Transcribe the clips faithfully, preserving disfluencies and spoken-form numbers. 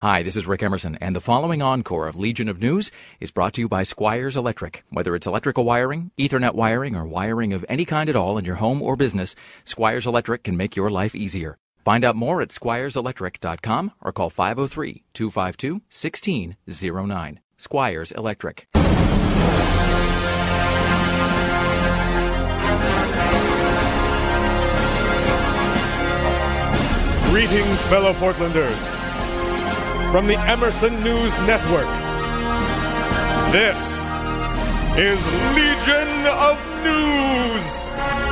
Hi, this is Rick Emerson, and the following encore of Legion of News is brought to you by Squires Electric. Whether it's electrical wiring, Ethernet wiring, or wiring of any kind at all in your home or business, Squires Electric can make your life easier. Find out more at squires electric dot com or call five oh three, two five two, one six oh nine. Squires Electric. Greetings, fellow Portlanders. From the Emerson News Network, this is Legion of News.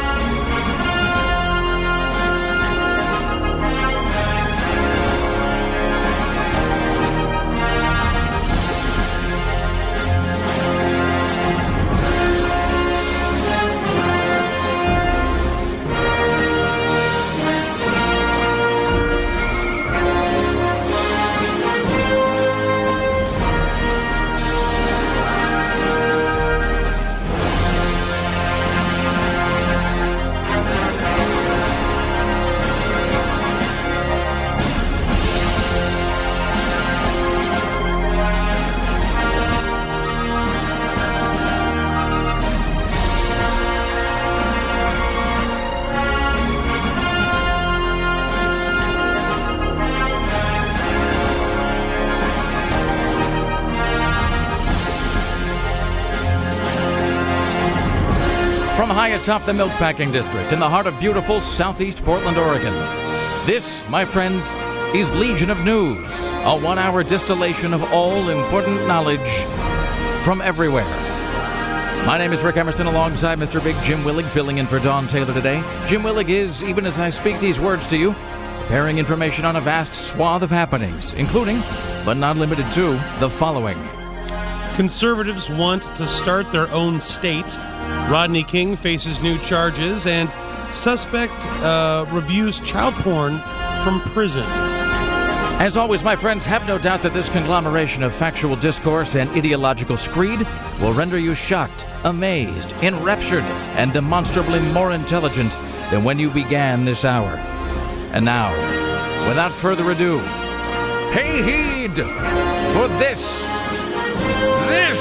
From high atop the Milkpacking District in the heart of beautiful southeast Portland, Oregon, this, my friends, is Legion of News, a one-hour distillation of all important knowledge from everywhere. My name is Rick Emerson, alongside Mister Big Jim Willig, filling in for Don Taylor today. Jim Willig is, even as I speak these words to you, preparing information on a vast swath of happenings, including, but not limited to, the following. Conservatives want to start their own state. Rodney King faces new charges, and suspect uh, reviews child porn from prison. As always, my friends, have no doubt that this conglomeration of factual discourse and ideological screed will render you shocked, amazed, enraptured, and demonstrably more intelligent than when you began this hour. And now, without further ado, pay heed, for this, this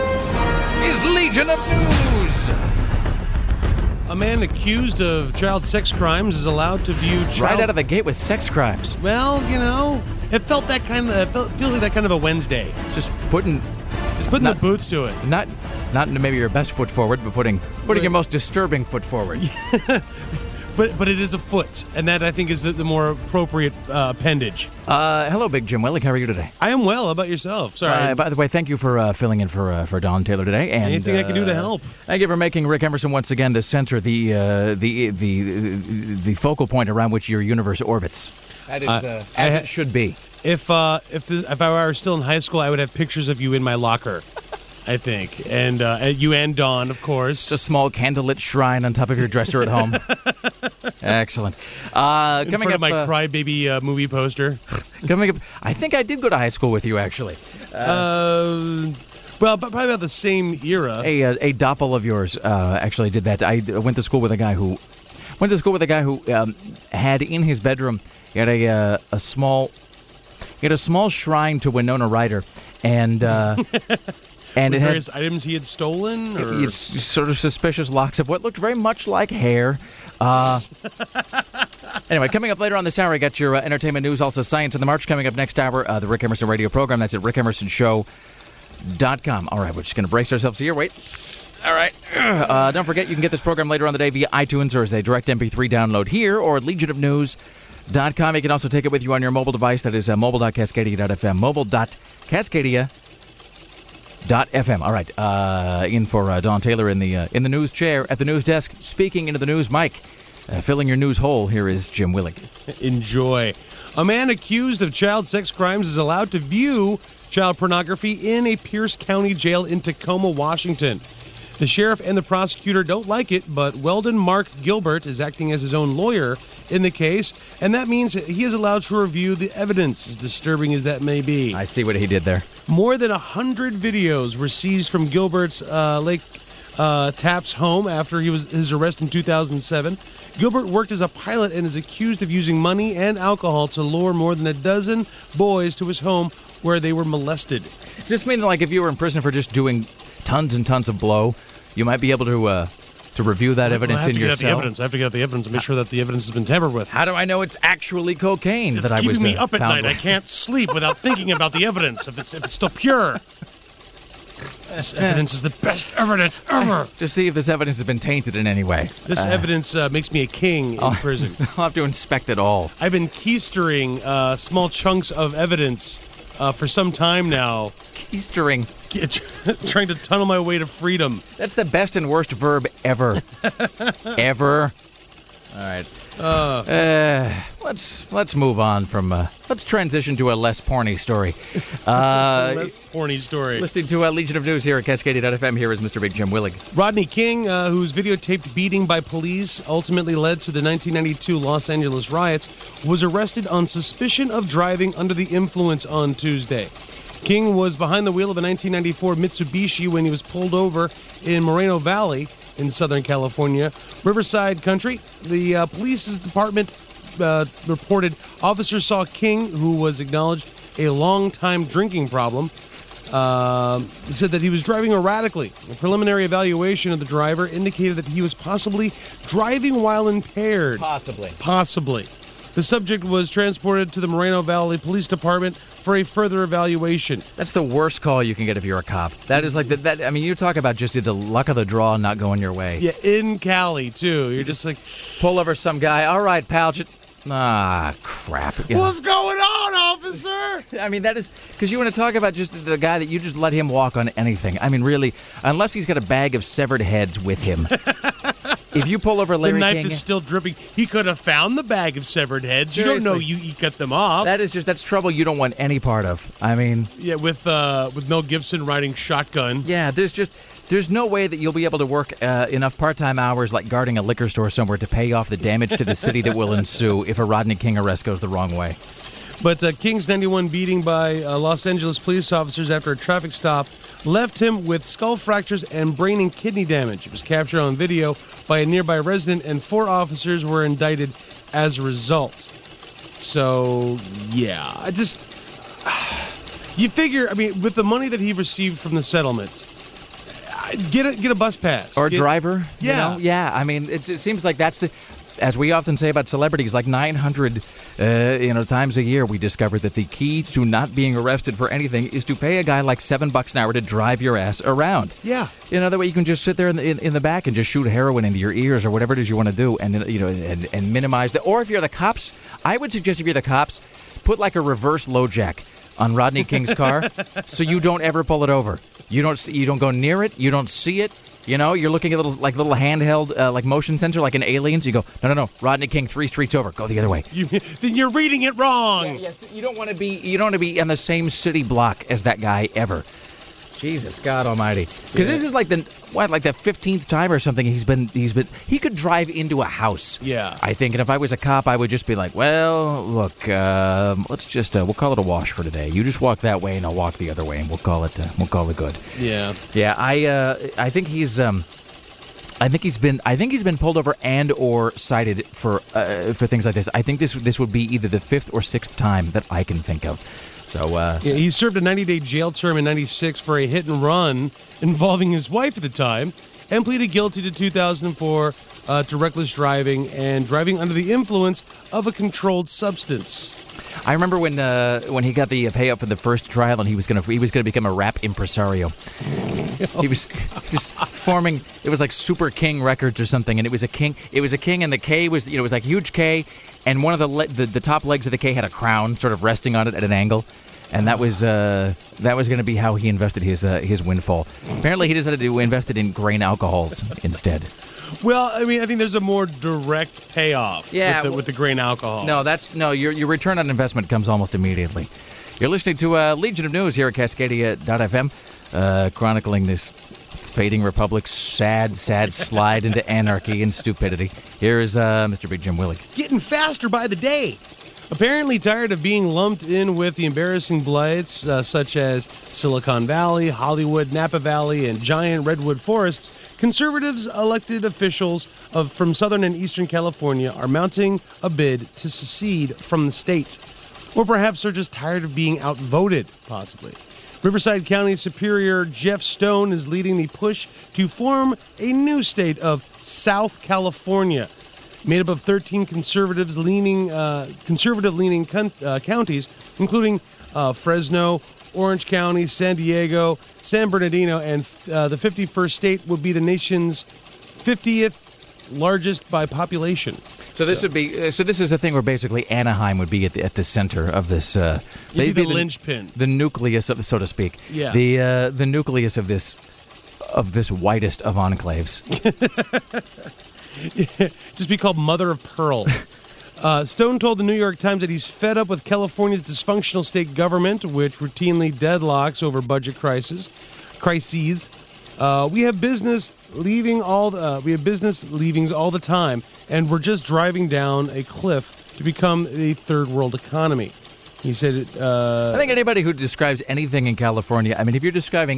is Legion of News. A man accused of child sex crimes is allowed to view child... Right out of the gate with sex crimes. Well, you know, it felt that kind of... It felt, feels like that kind of a Wednesday. Just putting... Just putting not, the boots to it. Not not maybe your best foot forward, but putting putting But, your most disturbing foot forward. but but it is a foot, and that, I think, is the more appropriate uh, appendage. Uh, hello, Big Jim Willig. How are you today? I am well. How about yourself? Sorry. Uh, by the way, thank you for uh, filling in for uh, for Don Taylor today. And, Anything uh, I can do to help. Thank you for making Rick Emerson once again the center, the uh, the, the the the focal point around which your universe orbits. That is uh, uh, as ha- it should be. If uh, if the, if I were still in high school, I would have pictures of you in my locker, I think, and uh, you and Dawn, of course. It's a small candlelit shrine on top of your dresser at home. Excellent. Uh, in coming front up, of my uh, Crybaby uh, movie poster. Coming up, I think I did go to high school with you, actually. Uh, uh well, but probably about the same era. A uh, a doppel of yours uh, actually did that. I went to school with a guy who went to school with a guy who um, had in his bedroom. He had a uh, a small he had a small shrine to Winona Ryder, and uh, and it had various items he had stolen, or it's sort of suspicious locks of what looked very much like hair. Uh, anyway, coming up later on this hour, I got your uh, entertainment news, also Science in the March. Coming up next hour, uh, the Rick Emerson radio program. That's at rick emerson show dot com. All right, we're just going to brace ourselves here. Wait. All right. Uh, don't forget, you can get this program later on the day via iTunes or as a direct M P three download here or at legion of news dot com. You can also take it with you on your mobile device. That is uh, mobile dot cascadia dot f m. mobile dot cascadia dot f m. All right. Uh, in for uh, Don Taylor in the uh, in the news chair at the news desk, speaking into the news mic, uh, filling your news hole. Here is Jim Willig. Enjoy. A man accused of child sex crimes is allowed to view child pornography in a Pierce County jail in Tacoma, Washington. The sheriff and the prosecutor don't like it, but Weldon Mark Gilbert is acting as his own lawyer in the case, and that means he is allowed to review the evidence, as disturbing as that may be. I see what he did there. More than one hundred videos were seized from Gilbert's uh, Lake uh, Tapp's home after he was his arrest in two thousand seven. Gilbert worked as a pilot and is accused of using money and alcohol to lure more than a dozen boys to his home where they were molested. Just mean like if you were in prison for just doing tons and tons of blow, you might be able to uh, to review that evidence I have in to your get out the cell. evidence. I have to get out the evidence and make sure that the evidence has been tampered with. How do I know it's actually cocaine It's that I keeping was me uh, up at found night. with? I can't sleep without thinking about the evidence if it's if it's still pure. This evidence is the best evidence ever. To see if this evidence has been tainted in any way. This Uh, evidence uh, makes me a king in prison. I'll have to inspect it all. I've been keystering uh, small chunks of evidence uh, for some time now, Keystering. trying to tunnel my way to freedom. That's the best and worst verb ever. Ever. All right. Uh, Uh, let's let's move on from. Uh, let's transition to a less porny story. Uh, less porny story. listening to uh, Legion of News here at Cascadia dot F M. Here is Mister Big Jim Willig. Rodney King, uh, whose videotaped beating by police ultimately led to the nineteen ninety-two Los Angeles riots, was arrested on suspicion of driving under the influence on Tuesday. King was behind the wheel of a nineteen ninety-four Mitsubishi when he was pulled over in Moreno Valley in Southern California, Riverside Country. The uh, police department uh, reported officers saw King, who was acknowledged a long-time drinking problem, uh, said that he was driving erratically. A preliminary evaluation of the driver indicated that he was possibly driving while impaired. Possibly. Possibly. The subject was transported to the Moreno Valley Police Department for a further evaluation. That's the worst call you can get if you're a cop. That is like the, that. I mean, you talk about just the luck of the draw not going your way. Yeah, in Cali, too. You're just like, Pull over some guy. All right, pal. Just, ah, crap. You know. what's going on, officer? I mean, that is because you want to talk about just the guy that you just let him walk on anything. I mean, really, unless he's got a bag of severed heads with him. If you pull over Larry The knife King, is still dripping. He could have found the bag of severed heads. You don't know you, Seriously. you cut them off. that is just that's trouble you don't want any part of. I mean, yeah, with uh, with Mel Gibson riding shotgun. yeah, there's just there's no way that you'll be able to work uh, enough part-time hours like guarding a liquor store somewhere to pay off the damage to the city that will ensue if a Rodney King arrest goes the wrong way. But uh, King's ninety-one beating by uh, Los Angeles police officers after a traffic stop left him with skull fractures and brain and kidney damage. It was captured on video by a nearby resident, and four officers were indicted as a result. So, yeah, I just... You figure, I mean, with the money that he received from the settlement, get a, get a bus pass. Or a Get- driver. you Yeah. know? Yeah. I mean, it, it seems like that's the, as we often say about celebrities, like nine hundred uh, you know, times a year, we discover that the key to not being arrested for anything is to pay a guy like seven bucks an hour to drive your ass around. Yeah. You know, that way you can just sit there in the, in, in the back and just shoot heroin into your ears or whatever it is you want to do, and you know, and, and minimize the. Or if you're the cops, I would suggest if you're the cops, put like a reverse low jack on Rodney King's car, so you don't ever pull it over. You don't see, you don't go near it. You don't see it. You know, you're looking at little like little handheld uh, like motion sensor, like in Aliens. You go, no, no, no, Rodney King, three streets over. Go the other way. You, then you're reading it wrong. Yes, you don't want to be you don't want to be in the same city block as that guy ever. Jesus God Almighty! Because Yeah. this is like the what, like the fifteenth time or something he's been he's been he could drive into a house. Yeah. I think, and if I was a cop, I would just be like, well, look, um, let's just uh, we'll call it a wash for today. You just walk that way, and I'll walk the other way, and we'll call it uh, we'll call it good. Yeah. Yeah, I uh, I think he's um. I think he's been. I think he's been pulled over and or cited for uh, for things like this. I think this this would be either the fifth or sixth time that I can think of. So uh, Yeah, he served a ninety-day jail term in ninety-six for a hit and run involving his wife at the time, and pleaded guilty to two thousand four uh, to reckless driving and driving under the influence of a controlled substance. I remember when uh, when he got the payout for the first trial, and he was gonna he was gonna become a rap impresario. He was he was forming. It was like Super King Records or something, and it was a king. It was a king, and the K was you know it was like huge K, and one of the le- the, the top legs of the K had a crown sort of resting on it at an angle. And that was uh, that was going to be how he invested his uh, his windfall. Apparently, he decided to invest it in grain alcohols instead. Well, I mean, I think there's a more direct payoff Yeah, with, the, well- with the grain alcohol. No, that's no. Your your return on investment comes almost immediately. You're listening to uh, Legion of News here at Cascadia dot F M, uh, chronicling this fading republic's sad, sad slide into anarchy and stupidity. Here is uh, Mister Big Jim Willig. getting faster by the day. Apparently tired of being lumped in with the embarrassing blights uh, such as Silicon Valley, Hollywood, Napa Valley, and giant redwood forests, conservatives elected officials of from Southern and Eastern California are mounting a bid to secede from the state. Or perhaps they're just tired of being outvoted, possibly. Riverside County Superior Jeff Stone is leading the push to form a new state of South California, made up of thirteen conservatives leaning, uh, conservative-leaning con- uh, counties, including uh, Fresno, Orange County, San Diego, San Bernardino, and uh, the fifty-first state would be the nation's fiftieth largest by population. So this so. would be. Uh, so this is a thing where basically Anaheim would be at the, at the center of this. Uh, they, the, the linchpin, the nucleus of, so to speak. Yeah. The uh, the nucleus of this of this whitest of enclaves. Just be called Mother of Pearl. Uh, Stone told the New York Times that he's fed up with California's dysfunctional state government, which routinely deadlocks over budget crisis, crises. Uh, we have business leaving all the, uh, we have business leavings all the time, and we're just driving down a cliff to become a third world economy. He said, uh, I think anybody who describes anything in California, I mean, if you're describing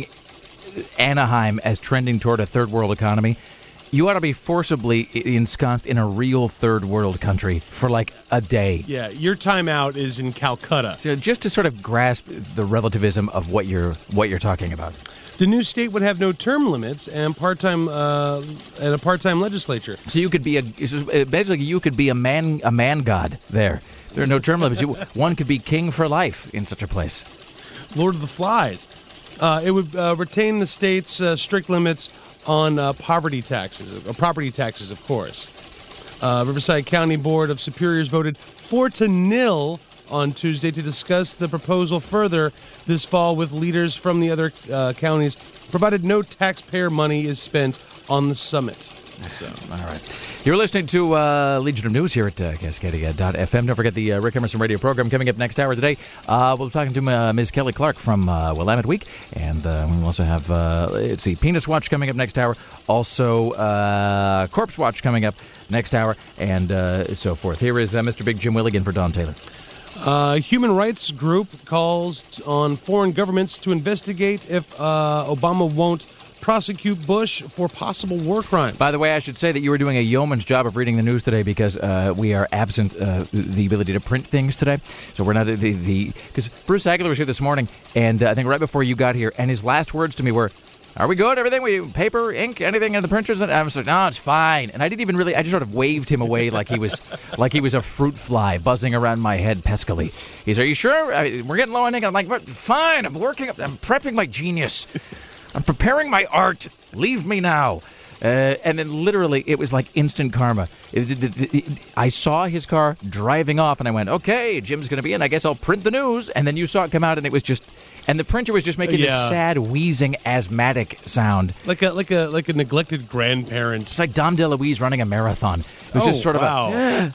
Anaheim as trending toward a third world economy, you ought to be forcibly ensconced in a real third world country for like a day. Yeah, your time out is in Calcutta. So just to sort of grasp the relativism of what you're what you're talking about. The new state would have no term limits and part-time uh, and a part-time legislature. So you could be a basically you could be a man a man god there. There are no term limits. You, one could be king for life in such a place. Lord of the Flies. Uh, it would uh, retain the state's uh, strict limits on uh, poverty taxes, uh, property taxes, of course. Uh, Riverside County Board of Superiors voted four to nil on Tuesday to discuss the proposal further this fall with leaders from the other uh, counties, provided no taxpayer money is spent on the summit. So, all right. You're listening to uh, Legion of News here at uh, Cascadia dot f m. Don't forget the uh, Rick Emerson radio program coming up next hour today. Uh, we'll be talking to uh, Miz Kelly Clark from uh, Willamette Week. And uh, we'll also have, uh, let's see, Penis Watch coming up next hour. Also, uh, Corpse Watch coming up next hour, and uh, so forth. Here is uh, Mister Big Jim Willigan for Don Taylor. Uh, human rights group calls on foreign governments to investigate if uh, Obama won't prosecute Bush for possible war crimes. By the way, I should say that you were doing a yeoman's job of reading the news today because uh, we are absent uh, the ability to print things today. So we're not the the because Bruce Aguilar was here this morning, and uh, I think right before you got here, and his last words to me were, "Are we good? Everything? We paper, ink, anything in the printers?" And I was like, "No, it's fine." And I didn't even really. I just sort of waved him away like he was like he was a fruit fly buzzing around my head peskily. He's, "Are you sure? I, we're getting low on ink." I'm like, "Fine. I'm working. I'm prepping my genius. I'm preparing my art. Leave me now." Uh, and then literally, it was like instant karma. It, it, it, it, I saw his car driving off, and I went, "Okay, Jim's going to be in. I guess I'll print the news." And then you saw it come out, and it was just, and the printer was just making yeah. this sad, wheezing, asthmatic sound, like a like a like a neglected grandparent. It's like Dom DeLuise running a marathon. It was oh, just sort wow. of a.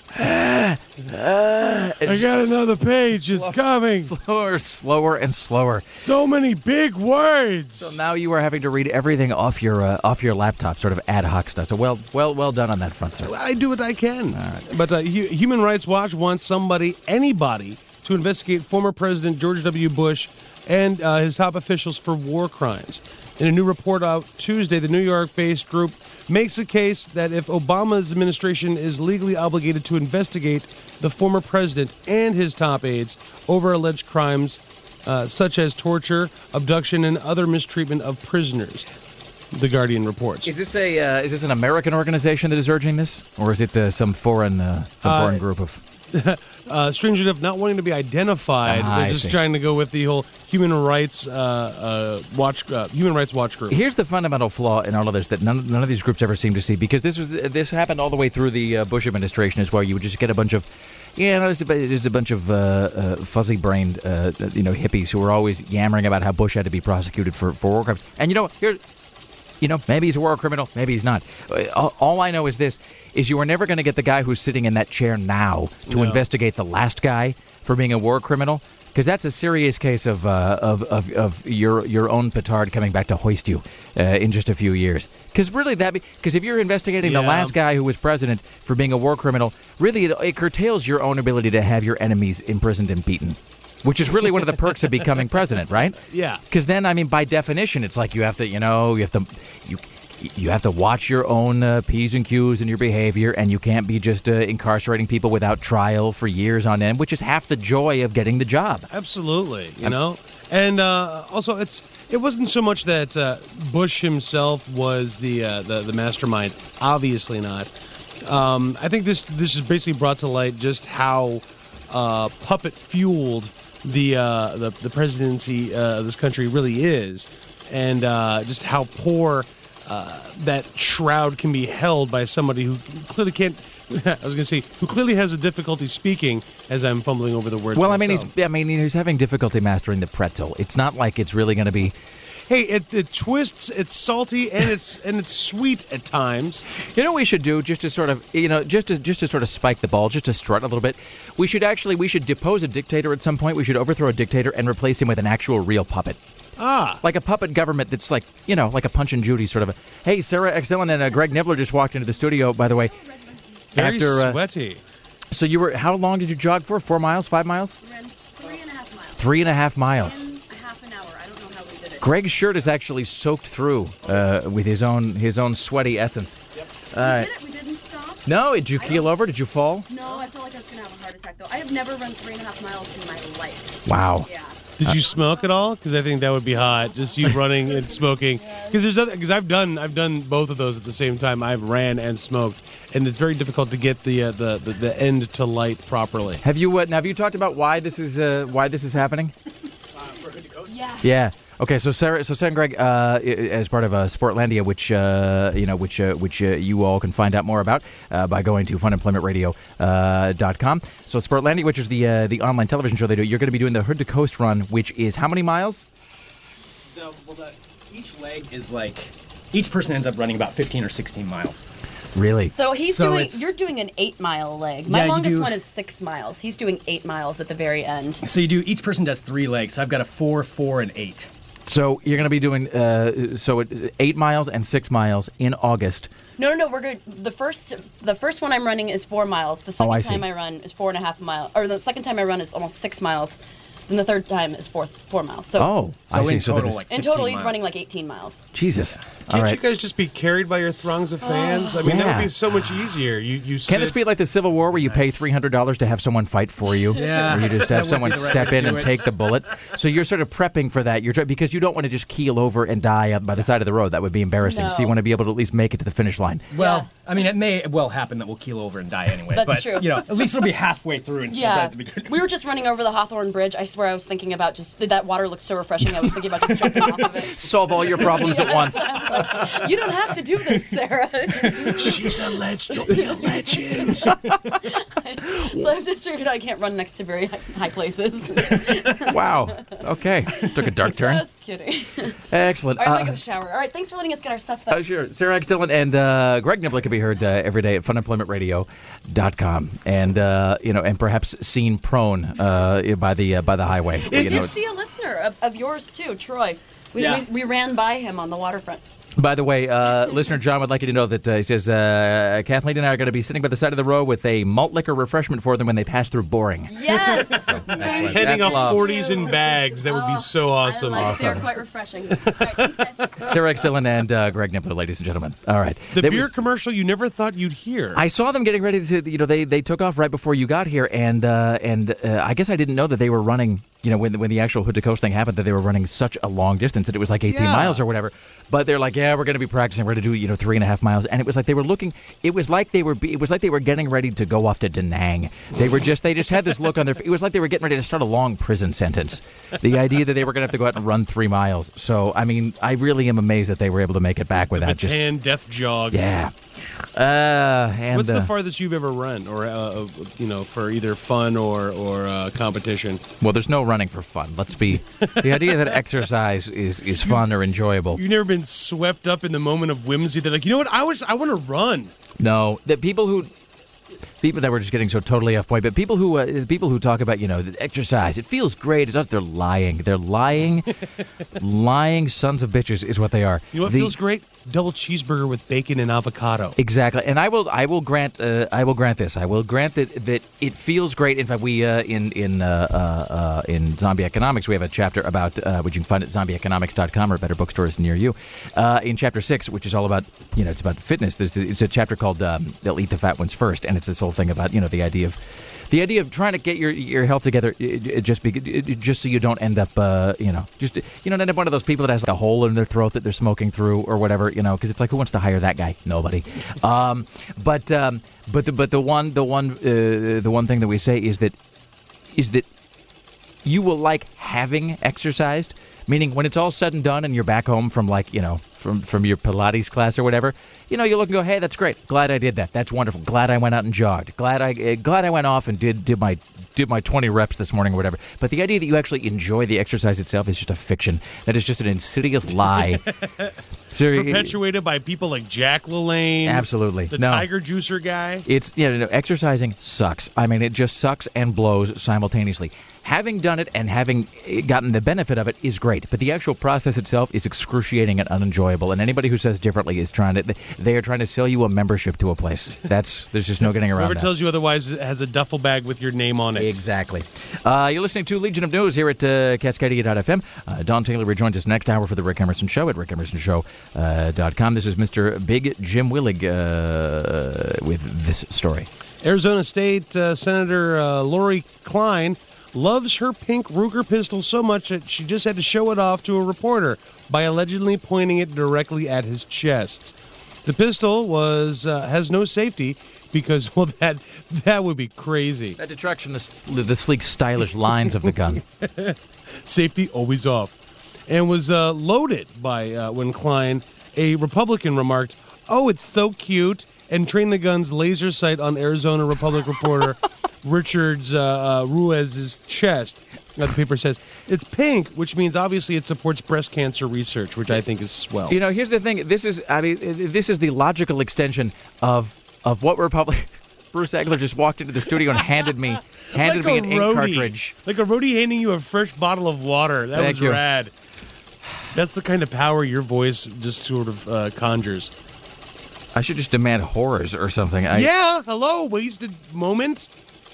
Uh, uh, I got another page. It's slow, coming. Slower, slower, and slower. So many big words. So now you are having to read everything off your uh, off your laptop, sort of ad hoc stuff. So well, well, well done on that front, sir. I do what I can. All right. But uh, H- Human Rights Watch wants somebody, anybody, to investigate former President George W. Bush and uh, his top officials for war crimes. In a new report out Tuesday, the New York-based group makes a case that if Obama's administration is legally obligated to investigate the former president and his top aides over alleged crimes uh, such as torture, abduction, and other mistreatment of prisoners, The Guardian reports. Is this a uh, is this an American organization that is urging this, or is it uh, some foreign uh, some foreign uh, group of? uh, strange enough, not wanting to be identified. Ah, They're I just see. trying to go with the whole human rights uh, uh, watch, uh, human rights watch group. Here's the fundamental flaw in all of this that none, none of these groups ever seem to see, because this was this happened all the way through the uh, Bush administration as well. You would just get a bunch of, yeah, no, there's a, there's a bunch of uh, uh, fuzzy-brained, uh, you know, hippies who were always yammering about how Bush had to be prosecuted for, for war crimes. And you know, here's. You know, maybe he's a war criminal, maybe he's not. All, all I know is this, is you are never going to get the guy who's sitting in that chair now to No. investigate the last guy for being a war criminal, Because that's a serious case of, uh, of of of your your own petard coming back to hoist you uh, in just a few years. Because really, that because if you're investigating Yeah. the last guy who was president for being a war criminal, really it, it curtails your own ability to have your enemies imprisoned and beaten, which is really one of the perks of becoming president, right? Yeah. Because then, I mean, by definition, it's like you have to, you know, you have to you. You have to watch your own uh, P's and Q's and your behavior, and you can't be just uh, incarcerating people without trial for years on end, which is half the joy of getting the job. Absolutely, you know, and uh, also it's it wasn't so much that uh, Bush himself was the uh, the the mastermind. Obviously not. Um, I think this this is basically brought to light just how uh, puppet fueled the uh, the the presidency uh, of this country really is, and uh, just how poor. Uh, that shroud can be held by somebody who clearly can't. I was going to say who clearly has a difficulty speaking. As I'm fumbling over the words. Well, I mean, myself. he's I mean he's having difficulty mastering the pretzel. It's not like it's really going to be. Hey, it, it twists. It's salty and it's and it's sweet at times. You know what we should do just to sort of you know just to just to sort of spike the ball, just to strut a little bit. We should actually we should depose a dictator at some point. We should overthrow a dictator and replace him with an actual real puppet. Ah, Like a puppet government that's like, you know, like a Punch and Judy sort of a... Hey, Sarah X. Dillon and uh, Greg Nibbler just walked into the studio, by the way. very after, uh, sweaty. So you were... How long did you jog for? Four miles? Five miles? Ran three and a half miles. Three and a half miles. In a half an hour. I don't know how we did it. Greg's shirt is actually soaked through uh, with his own his own sweaty essence. Yep. Uh, We did it. We didn't stop. no, did you keel over? Did you fall? No, I felt like I was going to have a heart attack, though. I have never run three and a half miles in my life. Wow. Yeah. Did you smoke at all? Because I think that would be hot. Just you running and smoking. Because there's other. Because I've done I've done both of those at the same time. I've ran and smoked, and it's very difficult to get the uh, the, the the end to light properly. Have you uh, have you talked about why this is uh, why this is happening? Yeah. Yeah. Okay. So Sarah, so Sarah and Greg, uh, i- as part of uh, Sportlandia, which uh, you know, which uh, which uh, you all can find out more about uh, by going to fun employment radio dot com. So Sportlandia, which is the uh, the online television show they do, you're going to be doing the Hood to Coast run, which is how many miles? The, well, the, each leg is like each person ends up running about fifteen or sixteen miles. Really? So he's So doing. it's- You're doing an eight-mile leg. My Yeah, you longest do- one is six miles. He's doing eight miles at the very end. So you do each person does three legs. So I've got a four, four, and eight. So you're going to be doing uh, so it, eight miles and six miles in August. No, no, no. We're good. The first, the first one I'm running is four miles. The second Oh, I see. time I run is four and a half miles. Or the second time I run is almost six miles. Then the third time is four four miles. So Oh, So I see. in So total, that is, like in total, fifteen he's miles. running like eighteen miles. Jesus. Can't All right. you guys just be carried by your throngs of fans? I mean, that Yeah. would be so much easier. You you Can this sit- be like the Civil War where you pay three hundred dollars to have someone fight for you? Yeah. Or you just That have would someone be the right step way in to and do it. take the bullet? So you're sort of prepping for that. You're try- because you don't want to just keel over and die up by the side of the road. That would be embarrassing. So you No. want to be able to at least make it to the finish line. Well, Yeah. I mean, it may well happen that we'll keel over and die anyway. That's but, true. You know, at least it'll be halfway through instead Yeah, of at the beginning. we were just running over the Hawthorne Bridge. I swear I was thinking about just that water looked so refreshing. I was thinking about just jumping off of it. Solve all your problems at once. You don't have to do this, Sarah. She's a legend. You'll be a legend. So I've just figured I can't run next to very high, high places. Wow. Okay. Took a dark turn. Just kidding. Excellent. All right, I'm gonna Uh, go shower. All right, thanks for letting us get our stuff though. Uh, sure. Sarah X. Dillon and uh, Greg Nibbler can be heard uh, every day at fun employment radio dot com, and uh, you know, and perhaps seen prone uh, by the uh, by the highway. I You know, did see a listener of, of yours too, Troy. We, Yeah. we, we ran by him on the waterfront. By the way, uh, listener John would like you to know that uh, he says uh, Kathleen and I are going to be sitting by the side of the road with a malt liquor refreshment for them when they pass through Boring. Yes. Excellent. Heading That's off love. forties in bags. That would be so awesome. I like it. They're quite refreshing. All right, thanks, guys. Sarah X. Dillon and uh, Greg Nibbler, ladies and gentlemen. All right. The They beer was- commercial you never thought you'd hear. I saw them getting ready to, you know, they, they took off right before you got here, and uh, and uh, I guess I didn't know that they were running, you know, when when the actual Hood to Coast thing happened, that they were running such a long distance, that it was like eighteen Yeah. miles or whatever. But they're like, yeah, we're going to be practicing, we're going to do, you know, three and a half miles, and it was like they were looking, it was like they were, it was like they were getting ready to go off to Da Nang. They were just, they just had this look on their, it was like they were getting ready to start a long prison sentence. The idea that they were going to have to go out and run three miles. So, I mean, I really am amazed that they were able to make it back without just, Tan death jog. yeah. Uh, and What's the uh, farthest you've ever run, or uh, you know, for either fun or or uh, competition? Well, there's no running for fun. Let's be. The idea that exercise is, is fun or enjoyable. You've never been swept up in the moment of whimsy. They're like, you know what? I was I want to run. No, the people who People that were just getting so totally off point, but people who uh, people who talk about, you know, the exercise, it feels great. It's not, they're lying. They're lying, lying sons of bitches is what they are. You know what The- feels great? Double cheeseburger with bacon and avocado. Exactly, and I will I will grant uh, I will grant this. I will grant that that it feels great. In fact, we uh, in in uh, uh, uh, in Zombie Economics we have a chapter about uh, which you can find at zombie economics dot com or better bookstores near you. Uh, in chapter six, which is all about, you know, it's about fitness. There's, it's a chapter called um, "They'll Eat the Fat Ones First," and it's this whole thing about, you know, the idea of. The idea of trying to get your your health together, it, it just be, it, just so you don't end up, uh, you know, just you don't end up one of those people that has like a hole in their throat that they're smoking through or whatever, you know, because it's like, who wants to hire that guy? Nobody. Um, but um, but the, but the one the one uh, the one thing that we say is that is that you will like having exercised. Meaning, when it's all said and done and you're back home from, like, you know, from, from your Pilates class or whatever, you know, you look and go, hey, that's great. Glad I did that. That's wonderful. Glad I went out and jogged. Glad I uh, glad I went off and did did my did my twenty reps this morning or whatever. But the idea that you actually enjoy the exercise itself is just a fiction. That is just an insidious lie. So, Perpetuated by people like Jack LaLanne. Absolutely. The No. Tiger Juicer guy. It's, you know, exercising sucks. I mean, it just sucks and blows simultaneously. Having done it and having gotten the benefit of it is great, but the actual process itself is excruciating and unenjoyable. And anybody who says differently is trying to, they are trying to sell you a membership to a place. That's, there's just no getting around Whoever that. tells you otherwise has a duffel bag with your name on it. Exactly. Uh, you're listening to Legion of News here at uh, Cascadia dot f m. Uh, Don Taylor rejoins us next hour for the Rick Emerson Show at rick emerson show dot com. This is Mister Big Jim Willig uh, with this story. Arizona State uh, Senator uh, Lori Klein loves her pink Ruger pistol so much that she just had to show it off to a reporter by allegedly pointing it directly at his chest. The pistol was uh, has no safety because, well, that that would be crazy. That detracts from the, s- the sleek, stylish lines of the gun. Safety always off. And was uh, loaded by uh, when Klein, a Republican, remarked, "Oh, it's so cute," and trained the gun's laser sight on Arizona Republic reporter Richard's uh, uh, Ruiz's chest. Now, the paper says it's pink, which means obviously it supports breast cancer research, which I think is swell. You know, here's the thing. This is, I mean, this is the logical extension of of what Republic. Bruce Egler just walked into the studio and handed me handed Like me a an ink roadie. cartridge. Like a roadie handing you a fresh bottle of water. That Thank was you. rad. That's the kind of power your voice just sort of uh, conjures. I should just demand horrors or something. I, Yeah, hello, wasted moment.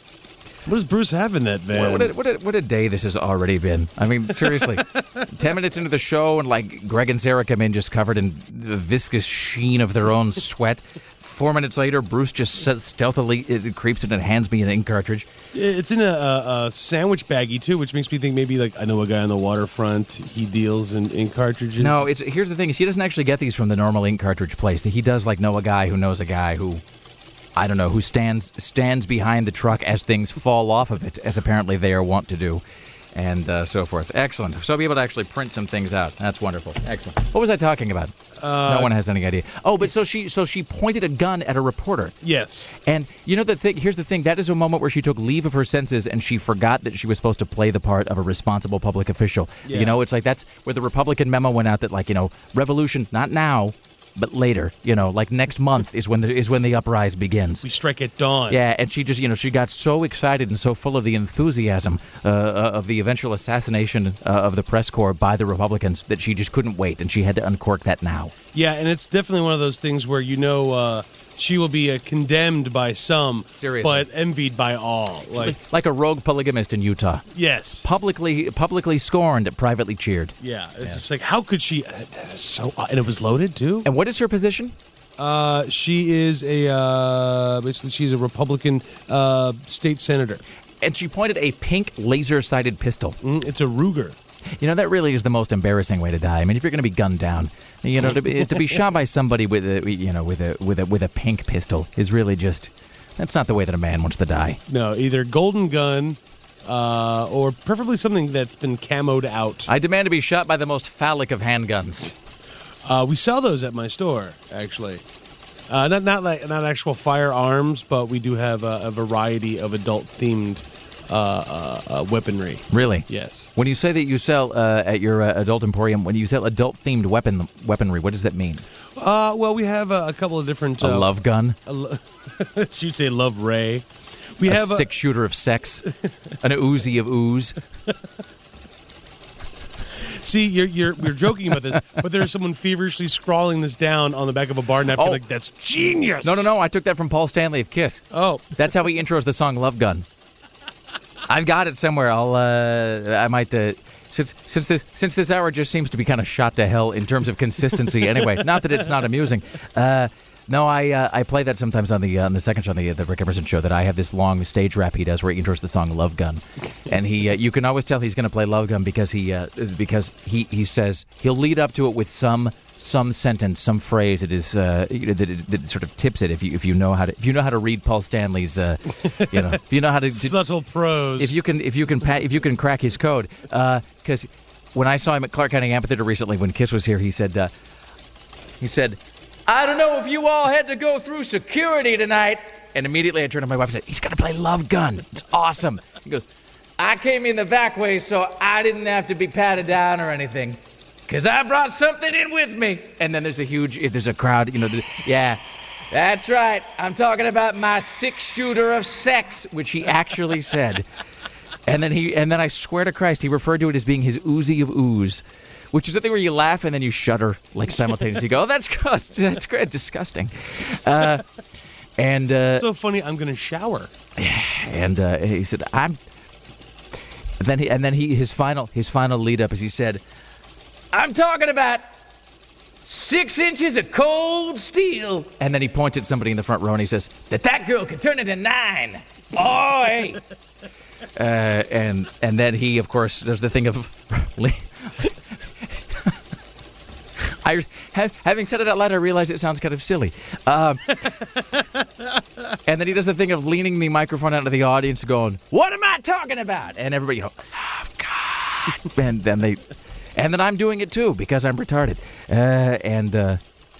What does Bruce have in that van? What a, what, a, what a day this has already been. I mean, seriously. Ten minutes into the show, and like Greg and Sarah come in just covered in the viscous sheen of their own sweat. Four minutes later, Bruce just s- stealthily uh, creeps in and hands me an ink cartridge. It's in a, a, a sandwich baggie, too, which makes me think maybe, like, I know a guy on the waterfront. He deals in ink cartridges. No, it's here's the thing: is he doesn't actually get these from the normal ink cartridge place. He does like know a guy who knows a guy who, I don't know, who stands stands behind the truck as things fall off of it, as apparently they are wont to do, and uh, so forth. Excellent. So I'll be able to actually print some things out. That's wonderful. Excellent. What was I talking about? Uh, no one has any idea. Oh, but so she so she pointed a gun at a reporter. Yes. And you know the thing. Here's the thing. That is a moment where she took leave of her senses and she forgot that she was supposed to play the part of a responsible public official. Yeah. You know, it's like that's where the Republican memo went out that, like, you know, revolution not now, but later. You know, like next month is when the is when the uprise begins. We strike at dawn. Yeah, and she just, you know, she got so excited and so full of the enthusiasm uh, uh, of the eventual assassination uh, of the press corps by the Republicans that she just couldn't wait, and she had to uncork that now. Yeah, and it's definitely one of those things where you know uh, she will be uh, condemned by some, Seriously. but envied by all. Like, Like a rogue polygamist in Utah. yes. Publicly publicly scorned, privately cheered. Yeah, it's just like, how could she? uh, That is so, and it was loaded too. And what is her position? Uh, she is a uh, basically she's a Republican uh, state senator. And she pointed a pink laser-sighted pistol. Mm, it's a Ruger. You know, that really is the most embarrassing way to die. I mean, if you're going to be gunned down, you know, to be, to be shot by somebody with a, you know, with a with a with a pink pistol is really just, that's not the way that a man wants to die. No, either golden gun, uh, or preferably something that's been camoed out. I demand to be shot by the most phallic of handguns. Uh, we sell those at my store, actually. Uh, not not like not actual firearms, but we do have a, a variety of adult themed uh, uh, uh, weaponry. Really? Yes. When you say that you sell uh, at your uh, adult emporium, when you sell adult-themed weapon weaponry, what does that mean? Uh, well, we have a, a couple of different. A Uh, love gun? a lo- You'd say love ray. We a have a, six-shooter of sex? An Uzi of ooze? See, you're you're we're joking about this, but there's someone feverishly scrawling this down on the back of a bar napkin. Oh. Like, that's genius. No, no, no. I took that from Paul Stanley of Kiss. Oh, That's how he intros the song Love Gun. I've got it somewhere. I'll, uh, I might, uh, since since this since this hour just seems to be kind of shot to hell in terms of consistency anyway. Not that it's not amusing. Uh, no, I uh, I play that sometimes on the uh, on the second show, on the, the Rick Emerson show, that I have this long stage rap he does where he intros the song Love Gun. And he, uh, you can always tell he's going to play Love Gun because he, uh, because he, he says, he'll lead up to it with some some sentence, some phrase that is uh, that, that sort of tips it. If you if you know how to if you know how to read Paul Stanley's, uh, you know, if you know how to, to subtle prose. if you can if you can pa- if you can crack his code, because uh, when I saw him at Clark County Amphitheater recently, when Kiss was here, he said uh, he said, I don't know if you all had to go through security tonight. And immediately I turned to my wife and said, he's going to play Love Gun. It's awesome. He goes, I came in the back way so I didn't have to be patted down or anything because I brought something in with me. And then there's a huge, if there's a crowd, you know, yeah, that's right. I'm talking about my six-shooter of sex, which he actually said. And then he, and then I swear to Christ, he referred to it as being his Uzi of ooze, which is the thing where you laugh and then you shudder like simultaneously. You go, oh, that's gross. That's great. Disgusting. Uh, and uh, so funny. I'm going to shower. And uh, he said, I'm. And then he, and then he, his final, his final lead up is he said, I'm talking about six inches of cold steel. And then he points at somebody in the front row and he says, that that girl could turn into nine. Oh, hey. Uh, and and then he, of course, does the thing of. I, have, having said it out loud, I realize it sounds kind of silly. Um, and then he does the thing of leaning the microphone out to the audience going, what am I talking about? And everybody, you know, love God. And then they, and then I'm doing it too because I'm retarded. Uh, and uh,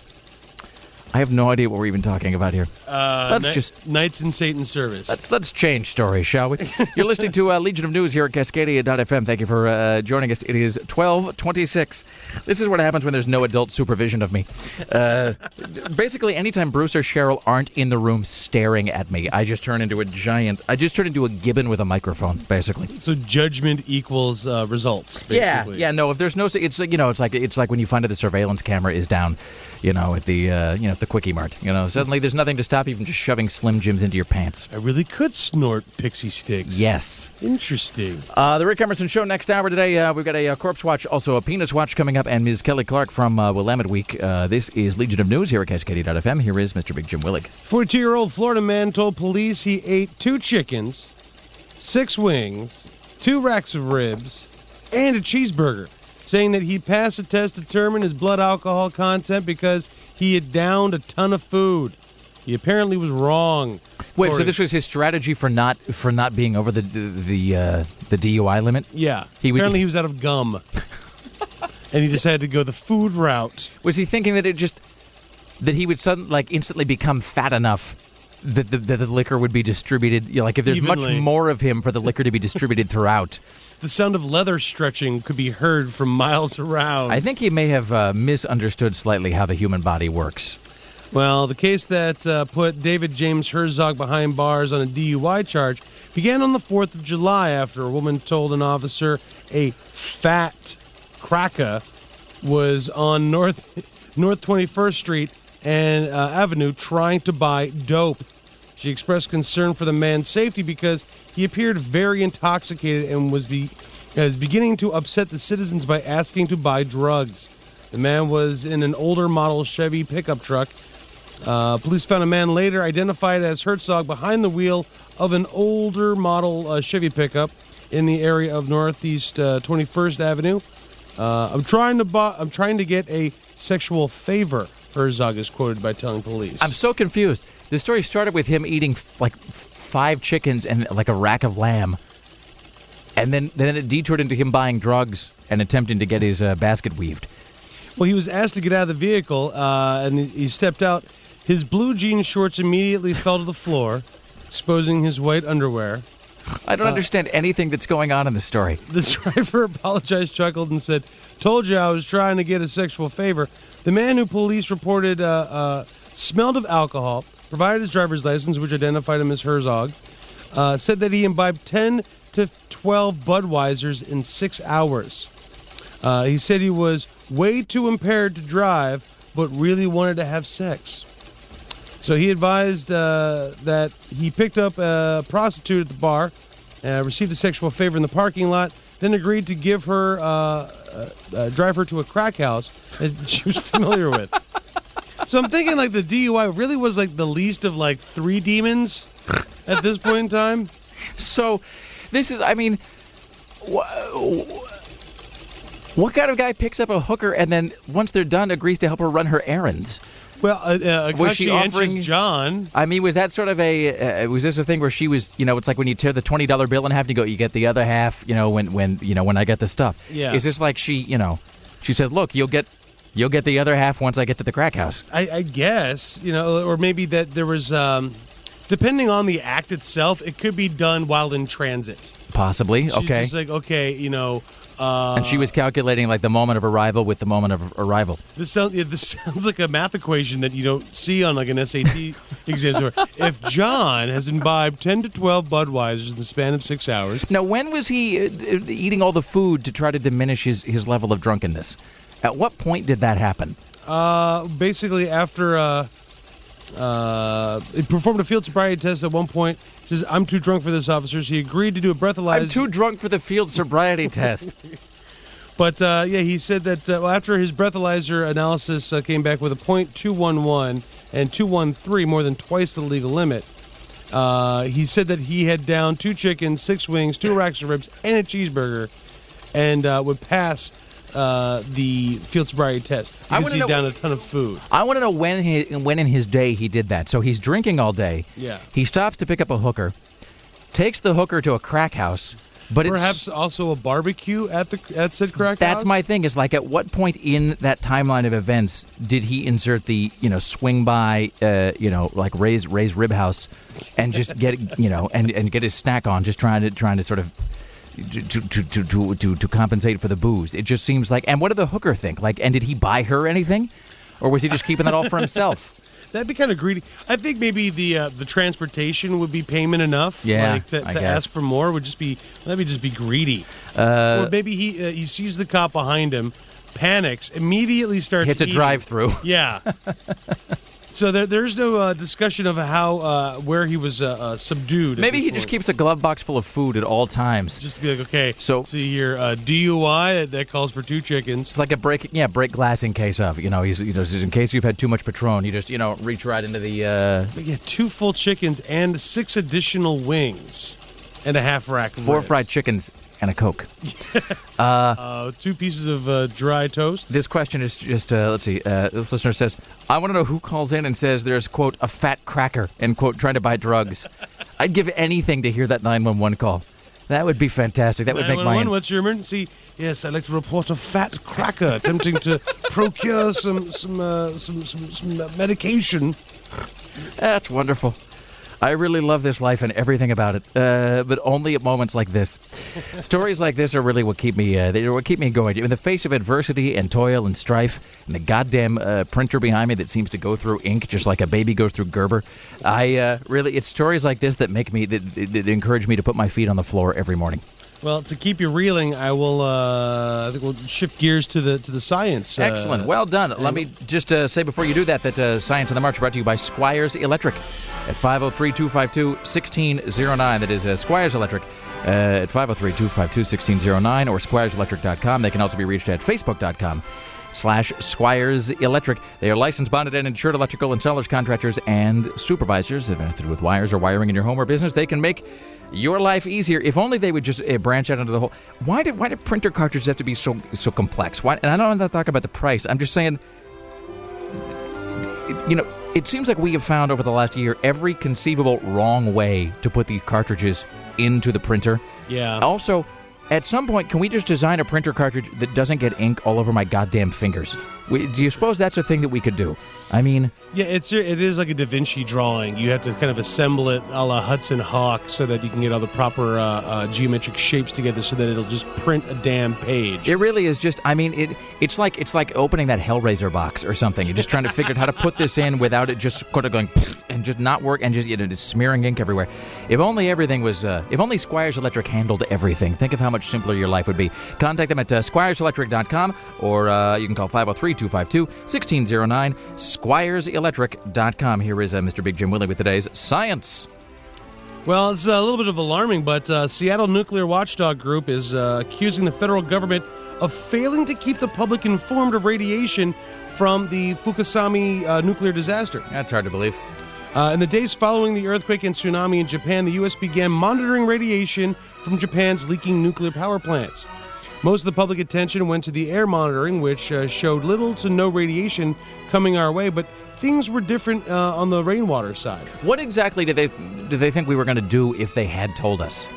I have no idea what we're even talking about here. Uh, let's ni- just Knights in Satan's service. let's let's change stories, shall we? You're listening to uh, Legion of News here at Cascadia dot f m. Thank you for uh, joining us. It is twelve twenty-six. This is what happens when there's no adult supervision of me. Uh, basically, anytime Bruce or Cheryl aren't in the room staring at me, I just turn into a giant. I just turn into a gibbon with a microphone, basically. So judgment equals uh, results. Yeah, Basically. yeah. No, if there's no, it's like, you know, it's like it's like when you find out the surveillance camera is down, you know, at the uh, you know at the Quickie Mart. You know, suddenly there's nothing to stop you from just shoving Slim Jims into your pants. I really could snort pixie sticks. Yes. Interesting. Uh, the Rick Emerson Show next hour today. Uh, we've got a, uh corpse watch, also a penis watch coming up, and Miz Kelly Clark from uh, Willamette Week. Uh, this is Legion of News here at Cascadia dot f m. Here is Mister Big Jim Willig. forty-two-year-old Florida man told police he ate two chickens, six wings, two racks of ribs, and a cheeseburger, saying that he passed a test to determine his blood alcohol content because he had downed a ton of food. He apparently was wrong. Wait, so According- this was his strategy for not for not being over the the the, uh, the D U I limit? Yeah. He would- apparently he was out of gum. And he decided to go the food route. Was he thinking that it just that he would suddenly like instantly become fat enough that the, that the liquor would be distributed? You know, like if there's Evenly. much more of him for the liquor to be distributed throughout. The sound of leather stretching could be heard from miles around. I think he may have uh, misunderstood slightly how the human body works. Well, the case that uh, put David James Herzog behind bars on a D U I charge began on the fourth of July after a woman told an officer a fat cracker was on North North twenty-first Street and uh, Avenue trying to buy dope. She expressed concern for the man's safety because he appeared very intoxicated and was, be, uh, was beginning to upset the citizens by asking to buy drugs. The man was in an older model Chevy pickup truck. Uh, police found a man later identified as Herzog behind the wheel of an older model uh, Chevy pickup in the area of Northeast uh, twenty-first Avenue. Uh, I'm trying to buy, I'm trying to get a sexual favor, Herzog is quoted by telling police. I'm so confused. The story started with him eating like f- five chickens and like a rack of lamb, and then then it detoured into him buying drugs and attempting to get his uh, basket weaved. Well, he was asked to get out of the vehicle, uh, and he stepped out. His blue jean shorts immediately fell to the floor, exposing his white underwear. I don't Uh, understand anything that's going on in the story. The driver apologized, chuckled, and said, "Told you I was trying to get a sexual favor." The man who police reported uh, uh, smelled of alcohol, provided his driver's license, which identified him as Herzog, uh, said that he imbibed ten to twelve Budweisers in six hours. Uh, he said he was way too impaired to drive, but really wanted to have sex. So he advised uh, that he picked up a prostitute at the bar, uh, received a sexual favor in the parking lot, then agreed to give her, uh, uh, uh, drive her to a crack house that she was familiar with. So I'm thinking like the D U I really was like the least of like three demons at this point in time. So, this is, I mean, wh- what kind of guy picks up a hooker and then, once they're done, agrees to help her run her errands? Well, uh, uh, Was she offering- John? I mean, was that sort of a, uh, was this a thing where she was, you know, it's like when you tear the twenty dollar bill in half and you go, you get the other half, you know, when, when you know, when I get the stuff. Yeah. Is this like she, you know, she said, look, you'll get, you'll get the other half once I get to the crack house. I, I guess, you know, or maybe that there was, um, depending on the act itself, it could be done while in transit. Possibly, She's okay. just like, okay, you know. Uh, And she was calculating like the moment of arrival with the moment of arrival. This sounds yeah, this sounds like a math equation that you don't see on like an S A T exam. So if John has imbibed ten to twelve Budweisers in the span of six hours, Now, when was he uh, uh, eating all the food to try to diminish his, his level of drunkenness? At what point did that happen? uh, basically after uh, uh, he performed a field sobriety test at one point. He says, "I'm too drunk for this, officers." He agreed to do a breathalyzer. I'm too drunk for the field sobriety test. But, uh, yeah, he said that uh, well, after his breathalyzer analysis uh, came back with a point two one one and two one three, more than twice the legal limit, uh, he said that he had downed two chickens, six wings, two racks of ribs, and a cheeseburger, and uh, would pass uh, the field sobriety test I because wanna he know- downed a ton of food. I want to know when he, when in his day he did that. So he's drinking all day. Yeah. He stops to pick up a hooker, takes the hooker to a crack house, but Perhaps it's... also a barbecue at the at said crack That's house? my thing. Is like, at what point in that timeline of events did he insert the, you know, swing by, uh, you know, like Ray's Ray's Rib House, and just get, you know, and, and get his snack on, just trying to trying to sort of to to, to to to to compensate for the booze. It just seems like. And what did the hooker think? Like, and did he buy her anything, or was he just keeping that all for himself? That'd be kind of greedy. I think maybe the uh, the transportation would be payment enough. Yeah, like to, I to guess. ask for more would just be that'd be just be greedy. Uh, or maybe he uh, he sees the cop behind him, panics, immediately starts Hits a eating. drive-through. Yeah. So there, there's no uh, discussion of how uh, where he was uh, uh, subdued. at Maybe this he just point. keeps a glove box full of food at all times. just to be like, okay, So- see here, uh, D U I that, that calls for two chickens. It's like a break, yeah, break glass in case of, you know, he's, you know, in case you've had too much Patron, you just, you know, reach right into the. Uh, But yeah, two full chickens and six additional wings, and a half rack. Of Four ribs. fried chickens and a Coke. Uh, two pieces of uh, dry toast. This question is just, uh, let's see, uh, this listener says, I want to know who calls in and says there's, quote, a fat cracker, end quote, trying to buy drugs. I'd give anything to hear that nine one one call. That would be fantastic. That would make nine one my... one, what's your emergency? Yes, I'd like to report a fat cracker attempting to procure some some, uh, some some some uh, medication. That's wonderful. I really love this life and everything about it, uh, but only at moments like this. Stories like this are really what keep me. Uh, they are what keep me going. In the face of adversity and toil and strife, and the goddamn uh, printer behind me that seems to go through ink just like a baby goes through Gerber, I uh, really it's stories like this that make me that, that, that encourage me to put my feet on the floor every morning. Well, to keep you reeling, I will. Uh, I think we'll shift gears to the to the science. uh, Excellent. Well done. Let me just uh, say before you do that that uh, Science in the March brought to you by Squires Electric at five oh three, two five two, one six oh nine. That is uh, Squires Electric uh, at five oh three, two five two, one six oh nine or squires electric dot com. They can also be reached at facebook dot com slash Squires Electric. They are licensed, bonded, and insured electrical installers, contractors, and supervisors. Invested with wires or wiring in your home or business, they can make your life easier. If only they would just uh, branch out into the whole. Why did why did printer cartridges have to be so so complex? Why? And I don't want to talk about the price. I'm just saying. You know, it seems like we have found over the last year every conceivable wrong way to put these cartridges into the printer. Yeah. Also, at some point, can we just design a printer cartridge that doesn't get ink all over my goddamn fingers? We, do you suppose that's a thing that we could do? I mean... Yeah, it's it is like a Da Vinci drawing. You have to kind of assemble it a la Hudson Hawk so that you can get all the proper uh, uh, geometric shapes together so that it'll just print a damn page. It really is just, I mean, it it's like it's like opening that Hellraiser box or something. You're just trying to figure out how to put this in without it just kind of going and just not work and just, you know, just smearing ink everywhere. If only everything was, uh, if only Squires Electric handled everything. Think of how much simpler your life would be. Contact them at uh, squires electric dot com or uh, you can call five oh three, two five two, one six oh nine, squires electric dot com. Here is uh, Mister Big Jim Willie with today's Science. Well, it's a little bit of alarming, but uh, Seattle Nuclear Watchdog Group is uh, accusing the federal government of failing to keep the public informed of radiation from the Fukushima uh, nuclear disaster. That's hard to believe. Uh, in the days following the earthquake and tsunami in Japan, the U S began monitoring radiation from Japan's leaking nuclear power plants. Most of the public attention went to the air monitoring, which uh, showed little to no radiation coming our way, but things were different uh, on the rainwater side. What exactly did they did they think we were going to do if they had told us?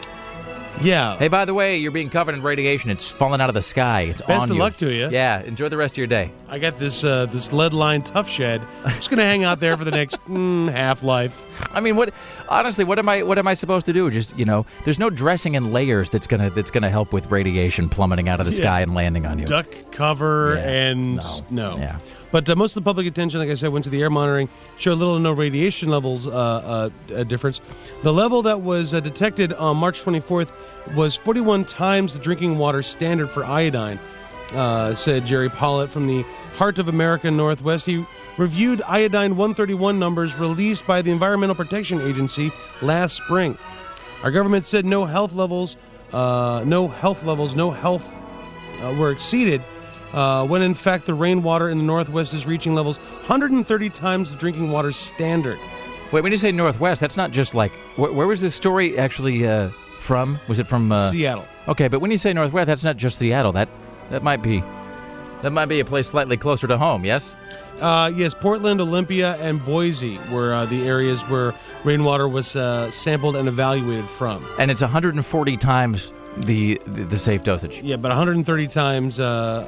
Yeah. Hey, by the way, you're being covered in radiation. It's falling out of the sky. It's Best on of you. luck to you. Yeah, enjoy the rest of your day. I got this uh, this lead-lined tough shed. I'm just going to hang out there for the next mm, half-life. I mean, what? Honestly, what am I? What am I supposed to do? Just, you know, there's no dressing in layers that's gonna that's gonna help with radiation plummeting out of the Yeah. sky and landing on you. Duck cover Yeah. and No. no. Yeah. But uh, most of the public attention, like I said, went to the air monitoring, showed little to no radiation levels uh, uh, uh, difference. The level that was uh, detected on March twenty-fourth was forty-one times the drinking water standard for iodine, uh, said Jerry Pollitt from the Heart of America Northwest. He reviewed iodine one thirty-one numbers released by the Environmental Protection Agency last spring. Our government said no health levels, uh, no health levels, no health uh, were exceeded. Uh, when in fact the rainwater in the Northwest is reaching levels one hundred thirty times the drinking water standard. Wait, when you say Northwest, that's not just like wh- where was this story actually uh, from? Was it from uh, Seattle. Okay, but when you say Northwest, that's not just Seattle. That that might be that might be a place slightly closer to home. Yes. Uh, yes, Portland, Olympia, and Boise were uh, the areas where rainwater was uh, sampled and evaluated from. And it's one hundred forty times the the, the safe dosage. Yeah, but one hundred thirty times uh,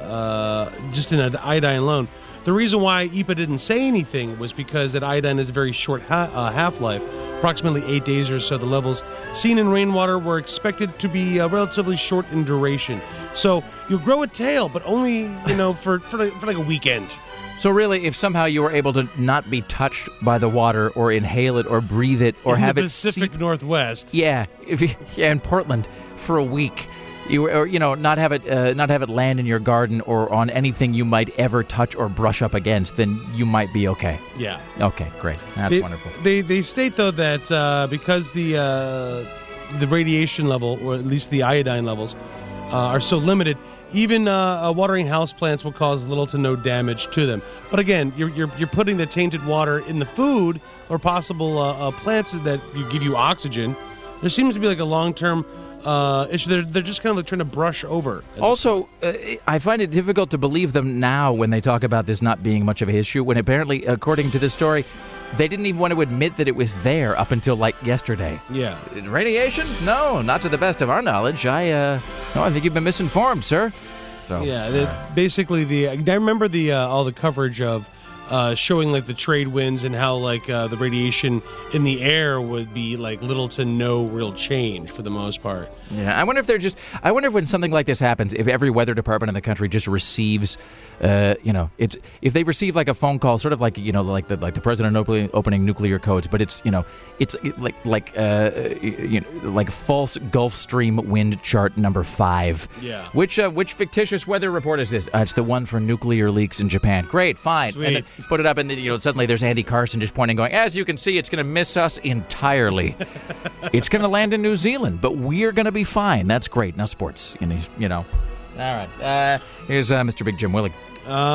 uh, just in an iodine alone. The reason why E P A didn't say anything was because that iodine is a very short ha- uh, half-life, approximately eight days or so. The levels seen in rainwater were expected to be uh, relatively short in duration. So you'll grow a tail, but only, you know, for, for, like, for like a weekend. So really, if somehow you were able to not be touched by the water or inhale it or breathe it or in have the it Pacific seep- Northwest. yeah, if you, yeah, in Portland for a week, you or you know not have it uh, not have it land in your garden or on anything you might ever touch or brush up against, then you might be okay. Yeah. Okay, great. That's They, wonderful. they they state though that uh, because the uh, the radiation level, or at least the iodine levels, uh, are so limited, even uh, uh, watering houseplants will cause little to no damage to them. But again, you're you're, you're putting the tainted water in the food or possible uh, uh, plants that you give you oxygen. There seems to be like a long term uh, issue. They're they're just kind of like trying to brush over. Also, uh, I find it difficult to believe them now when they talk about this not being much of an issue, when apparently, according to this story, they didn't even want to admit that it was there up until like yesterday. Yeah. Radiation? No, not to the best of our knowledge. I, uh, no, I think you've been misinformed, sir. So Yeah, the, basically the I remember the uh, all the coverage of uh, showing like the trade winds and how like uh, the radiation in the air would be like little to no real change for the most part. Yeah, I wonder if they're just. I wonder if when something like this happens, if every weather department in the country just receives, uh, you know, it's if they receive like a phone call, sort of like you know, like the like the president opening, opening nuclear codes, but it's you know, it's like like uh, you know, like false Gulf Stream wind chart number five. Yeah. Which uh, which fictitious weather report is this? Uh, it's the one for nuclear leaks in Japan. Great, fine. Sweet. And then put it up, and then, you know, suddenly there's Andy Carson just pointing, going, as you can see, it's going to miss us entirely. It's going to land in New Zealand, but we're going to be fine. That's great. Now sports, you know. You know. All right. Uh, here's uh, Mister Big Jim Willie.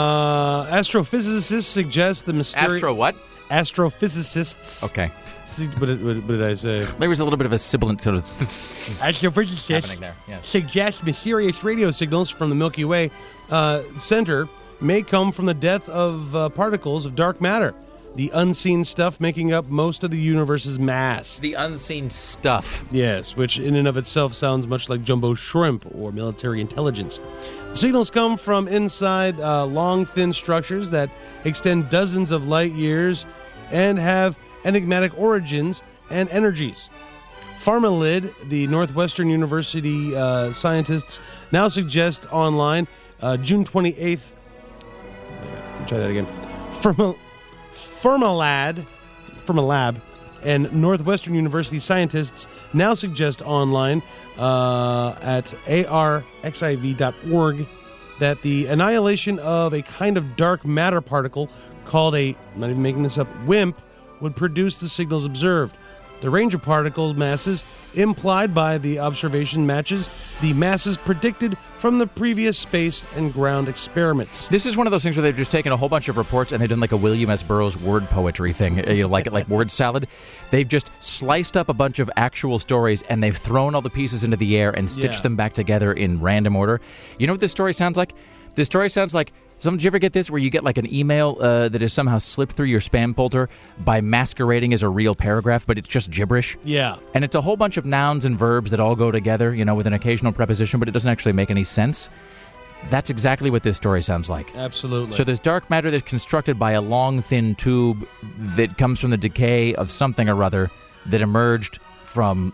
Uh, astrophysicists suggest the mysterious Astro what? astrophysicists. Okay. See, what, did, what, what did I say? There was a little bit of a sibilant sort of Astrophysicists happening there. Yeah. suggest mysterious radio signals from the Milky Way uh, center may come from the death of uh, particles of dark matter. the unseen stuff making up most of the universe's mass. The unseen stuff. Yes, which in and of itself sounds much like jumbo shrimp or military intelligence. The signals come from inside uh, long, thin structures that extend dozens of light years and have enigmatic origins and energies. Pharmalid, the Northwestern University uh, scientists, now suggest online, uh, June twenty-eighth. Let me try that again. Pharmal, Pharmalad, Pharmalab, and Northwestern University scientists now suggest online uh, at A R X I V dot org that the annihilation of a kind of dark matter particle called a, I'm not even making this up, WIMP, would produce the signals observed. The range of particle masses implied by the observation matches the masses predicted from the previous space and ground experiments. This is one of those things where they've just taken a whole bunch of reports and they've done like a William S. Burroughs word poetry thing, you know, like like word salad. They've just sliced up a bunch of actual stories and they've thrown all the pieces into the air and stitched Yeah. them back together in random order. You know what this story sounds like? This story sounds like, some, did you ever get this where you get like an email uh, that has somehow slipped through your spam folder by masquerading as a real paragraph, but it's just gibberish? Yeah. And it's a whole bunch of nouns and verbs that all go together, you know, with an occasional preposition, but it doesn't actually make any sense. That's exactly what this story sounds like. Absolutely. So there's dark matter that's constructed by a long, thin tube that comes from the decay of something or other that emerged from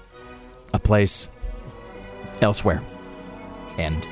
a place elsewhere. End.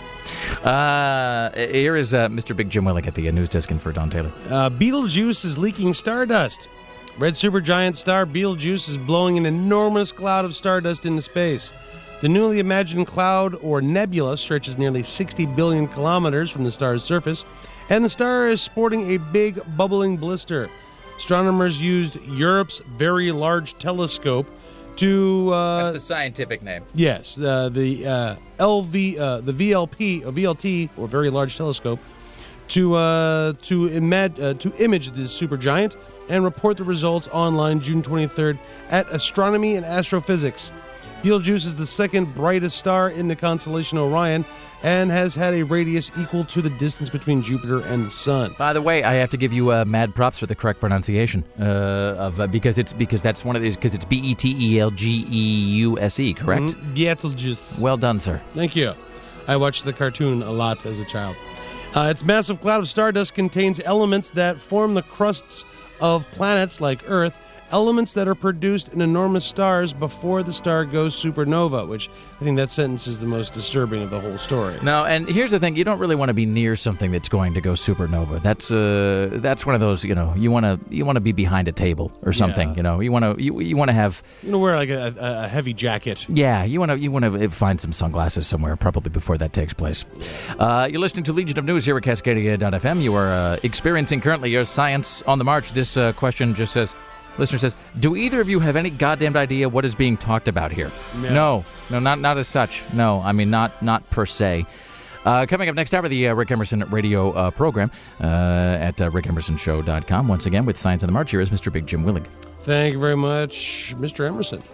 Uh, here is uh, Mister Big Jim Willig at the uh, news desk for Don Taylor. Uh, Betelgeuse is leaking stardust. Red supergiant star Betelgeuse is blowing an enormous cloud of stardust into space. The newly imagined cloud, or nebula, stretches nearly sixty billion kilometers from the star's surface, and the star is sporting a big bubbling blister. Astronomers used Europe's Very Large Telescope to uh, That's the scientific name. yes, uh, the uh, L V, uh, the V L P, or V L T, or Very Large Telescope, to uh, to, imag- uh, to image this supergiant and report the results online June twenty-third at Astronomy and Astrophysics. Betelgeuse is the second brightest star in the constellation Orion and has had a radius equal to the distance between Jupiter and the Sun. By the way, I have to give you uh, mad props for the correct pronunciation uh, of uh, because it's because that's one of these because it's B E T E L G E U S E, correct? Mm, Betelgeuse. Well done, sir. Thank you. I watched the cartoon a lot as a child. Uh, its massive cloud of stardust contains elements that form the crusts of planets like Earth, elements that are produced in enormous stars before the star goes supernova, which I think that sentence is the most disturbing of the whole story. No, and here's the thing: you don't really want to be near something that's going to go supernova. That's uh, that's one of those, you know, you want to you want to be behind a table or something. Yeah. You know, you want to you, you want to have You know, wear like a, a, a heavy jacket. yeah, you want to you want to find some sunglasses somewhere probably before that takes place. Uh, you're listening to Legion of News here at Cascadia dot f m. You are uh, experiencing currently your Science on the March. This uh, question just says. Listener says, do either of you have any goddamned idea what is being talked about here? No. No, no, not not as such. No, I mean, not not per se. Uh, coming up next hour, the uh, Rick Emerson radio uh, program uh, at uh, rick emerson show dot com. Once again, with Science on the March, here is Mister Big Jim Willig. Thank you very much, Mister Emerson.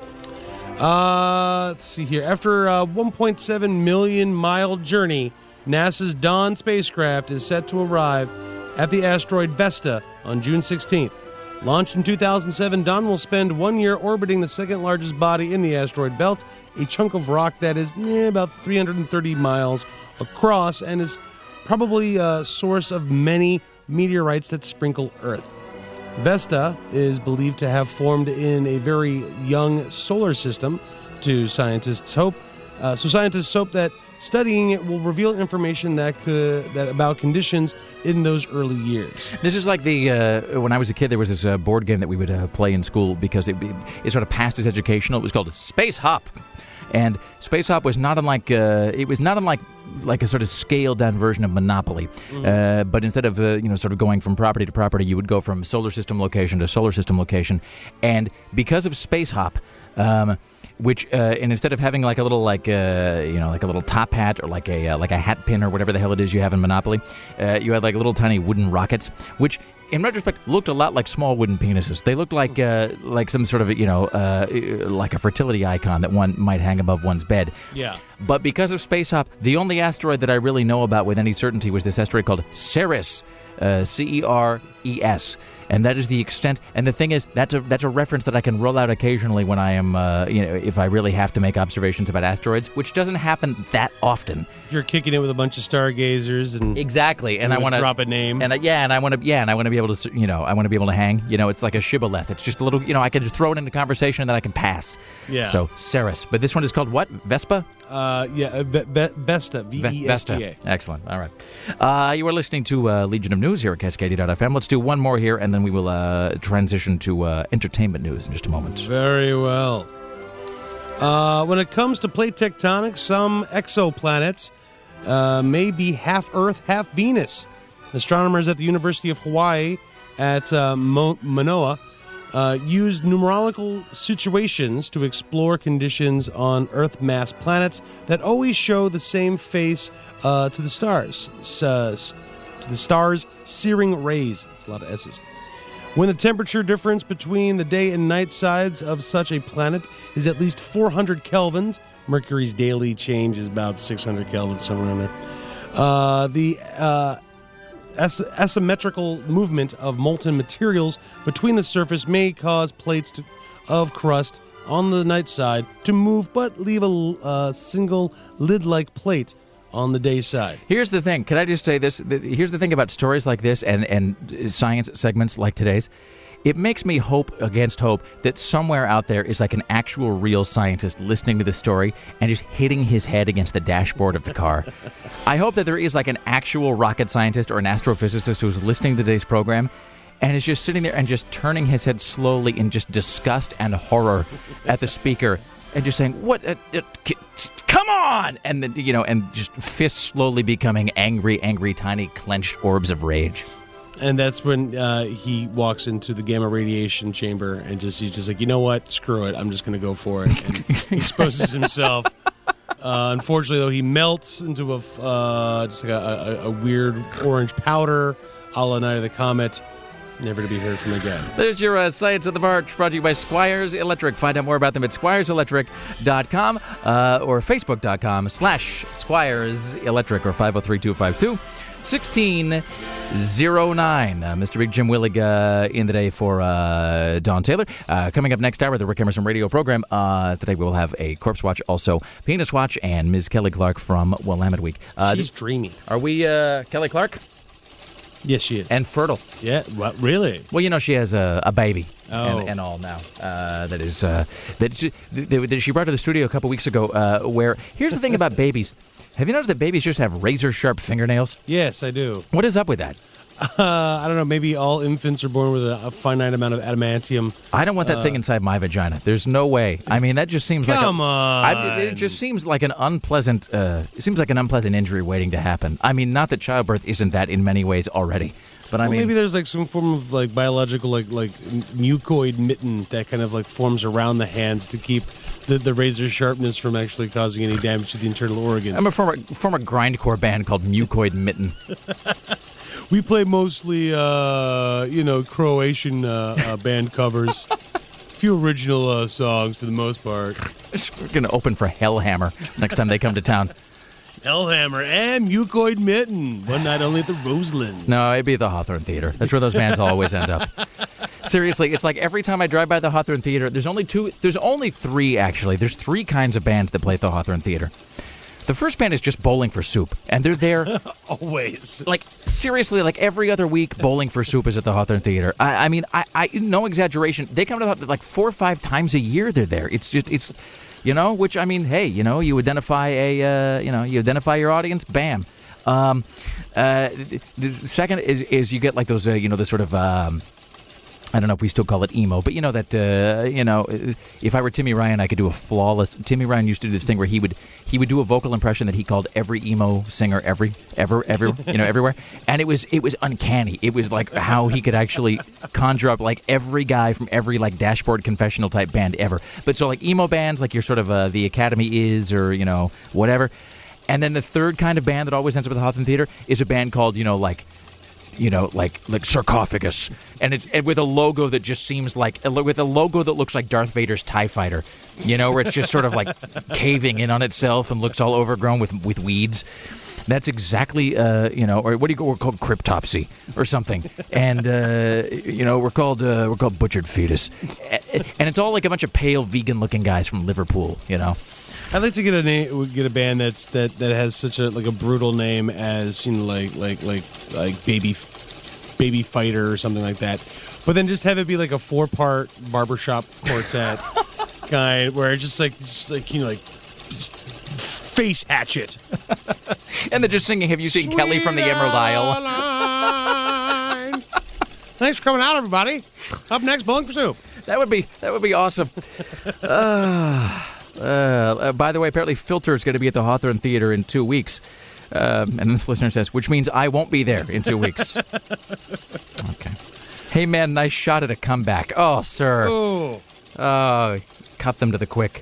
Uh, let's see here. After a one point seven million mile journey, NASA's Dawn spacecraft is set to arrive at the asteroid Vesta on June sixteenth. Launched in two thousand seven, Dawn will spend one year orbiting the second largest body in the asteroid belt, a chunk of rock that is eh, about three hundred thirty miles across and is probably a source of many meteorites that sprinkle Earth. Vesta is believed to have formed in a very young solar system, to scientists hope. Uh, so scientists hope that studying it will reveal information that could, that about conditions in those early years. This is like the, uh, when I was a kid, there was this uh, board game that we would uh, play in school because it, it sort of passed as educational. It was called Space Hop. And Space Hop was not unlike, uh, it was not unlike like a sort of scaled down version of Monopoly. Mm. Uh, but instead of, uh, you know, sort of going from property to property, you would go from solar system location to solar system location. And because of Space Hop, um, which uh, and instead of having like a little like uh, you know like a little top hat or like a uh, like a hat pin or whatever the hell it is you have in Monopoly, uh, you had like little tiny wooden rockets, which in retrospect looked a lot like small wooden penises. They looked like uh, like some sort of you know uh, like a fertility icon that one might hang above one's bed. Yeah. But because of Space Hop, the only asteroid that I really know about with any certainty was this asteroid called Ceres, uh, C E R E S. And that is the extent. And the thing is, that's a that's a reference that I can roll out occasionally when I am, uh, you know, if I really have to make observations about asteroids, which doesn't happen that often. If you're kicking it with a bunch of stargazers and exactly, and I want to drop a name, and I, yeah, and I want to, yeah, and I want to be able to, you know, I want to be able to hang. You know, it's like a shibboleth. It's just a little, you know, I can just throw it into conversation and then I can pass. Yeah. So Ceres, but this one is called what? Vespa. Uh, yeah, uh, v- v- Vesta, V E S T A. Vesta. Excellent. All right. Uh, you are listening to uh, Legion of News here at Cascadia dot f m. Let's do one more here, and then we will uh, transition to uh, entertainment news in just a moment. Very well. Uh, when it comes to plate tectonics, some exoplanets uh, may be half Earth, half Venus. Astronomers at the University of Hawaii at uh, Mo- Manoa Uh, used numerological situations to explore conditions on Earth-mass planets that always show the same face uh, to the stars, S- uh, s- to the stars' searing rays. It's a lot of S's. When the temperature difference between the day and night sides of such a planet is at least four hundred kelvins, Mercury's daily change is about six hundred kelvins, somewhere in there. Uh, the uh, As- asymmetrical movement of molten materials between the surface may cause plates to, of crust on the night side to move, but leave a uh, single lid-like plate on the day side. Here's the thing. Can I just say this? Here's the thing about stories like this and, and science segments like today's. It makes me hope against hope that somewhere out there is like an actual real scientist listening to the story and just hitting his head against the dashboard of the car. I hope that there is like an actual rocket scientist or an astrophysicist who's listening to today's program and is just sitting there and just turning his head slowly in just disgust and horror at the speaker and just saying, "What? Uh, uh, c- come on!" And then, you know, and just fists slowly becoming angry, angry, tiny, clenched orbs of rage. And that's when uh, he walks into the gamma radiation chamber and just he's just like, you know what? Screw it. I'm just going to go for it. And exposes himself. Uh, unfortunately, though, he melts into a uh, just like a, a, a weird orange powder, a la Night of the Comet, never to be heard from again. There's your uh, Science of the March, brought to you by Squires Electric. Find out more about them at squires electric dot com uh, or facebook dot com slash Squires Electric or five oh three, two five two, one six zero nine. Uh, Mister Big Jim Willig uh, in the day for uh, Don Taylor. Uh, coming up next hour, the Rick Emerson radio program. Uh, today we will have a Corpse Watch, also Penis Watch, and Miz Kelly Clark from Willamette Week. Uh, She's dreamy. Are we uh, Kelly Clark? Yes, she is. And fertile. Yeah, what, really? Well, you know, she has a, a baby Oh. and, and all now. Uh, that is uh, that she, that that she brought to the studio a couple weeks ago. Uh, where here's the thing about babies. Have you noticed that babies just have razor sharp fingernails? Yes, I do. What is up with that? Uh, I don't know. Maybe all infants are born with a, a finite amount of adamantium. I don't want that uh, thing inside my vagina. There's no way. I mean, that just seems like come a, on. I, it just seems like an unpleasant. Uh, it seems like an unpleasant injury waiting to happen. I mean, not that childbirth isn't that in many ways already. But I well, mean, maybe there's like some form of like biological like like mucoid mitten that kind of like forms around the hands to keep the, the razor sharpness from actually causing any damage to the internal organs. I'm a former former grindcore band called Mucoid Mitten. We play mostly uh, you know Croatian uh, uh, band covers, a few original uh, songs for the most part. We're gonna open for Hellhammer next time they come to town. Hellhammer and Mucoid Mitten. One night only at the Roseland. No, it'd be the Hawthorne Theater. That's where those bands always end up. Seriously, it's like every time I drive by the Hawthorne Theater, there's only two, there's only three, actually. There's three kinds of bands that play at the Hawthorne Theater. The first band is just Bowling for Soup, and they're there always. Like, seriously, like every other week, Bowling for Soup is at the Hawthorne Theater. I, I mean, I, I, no exaggeration. They come to the, like four or five times a year. They're there. It's just, it's, you know, which I mean, hey, you know, you identify a, uh, you know, you identify your audience. Bam. Um, uh, the second is, is you get like those, uh, you know, the sort of. Um, I don't know if we still call it emo, but you know that uh, you know if I were Timmy Ryan, I could do a flawless. Timmy Ryan used to do this thing where he would he would do a vocal impression that he called every emo singer every ever ever you know everywhere, and it was it was uncanny. It was like how he could actually conjure up like every guy from every like Dashboard Confessional type band ever. But so like emo bands, like your sort of uh, the Academy is or you know whatever, and then the third kind of band that always ends up at the Hawthorne Theater is a band called you know like. you know, like like sarcophagus, and it's and with a logo that just seems like with a logo that looks like Darth Vader's TIE fighter, you know, where it's just sort of like caving in on itself and looks all overgrown with with weeds. That's exactly, uh, you know, or what do you go? We're called cryptopsy or something, and uh, you know, we're called uh, we're called butchered fetus, and it's all like a bunch of pale vegan-looking guys from Liverpool, you know. I'd like to get a name, get a band that's that, that has such a like a brutal name as you know like like like like baby baby fighter or something like that, but then just have it be like a four part barbershop quartet kind where it's just like just like you know like face hatchet, and they're just singing. Have you seen Sweet Kelly from the Emerald Isle? Thanks for coming out, everybody. Up next, Bowling for Soup. That would be that would be awesome. uh, Uh, uh, by the way, apparently Filter is going to be at the Hawthorne Theater in two weeks. Um, and this listener says, which means I won't be there in two weeks. Okay. Hey, man, nice shot at a comeback. Oh, sir. Oh. Oh, cut them to the quick.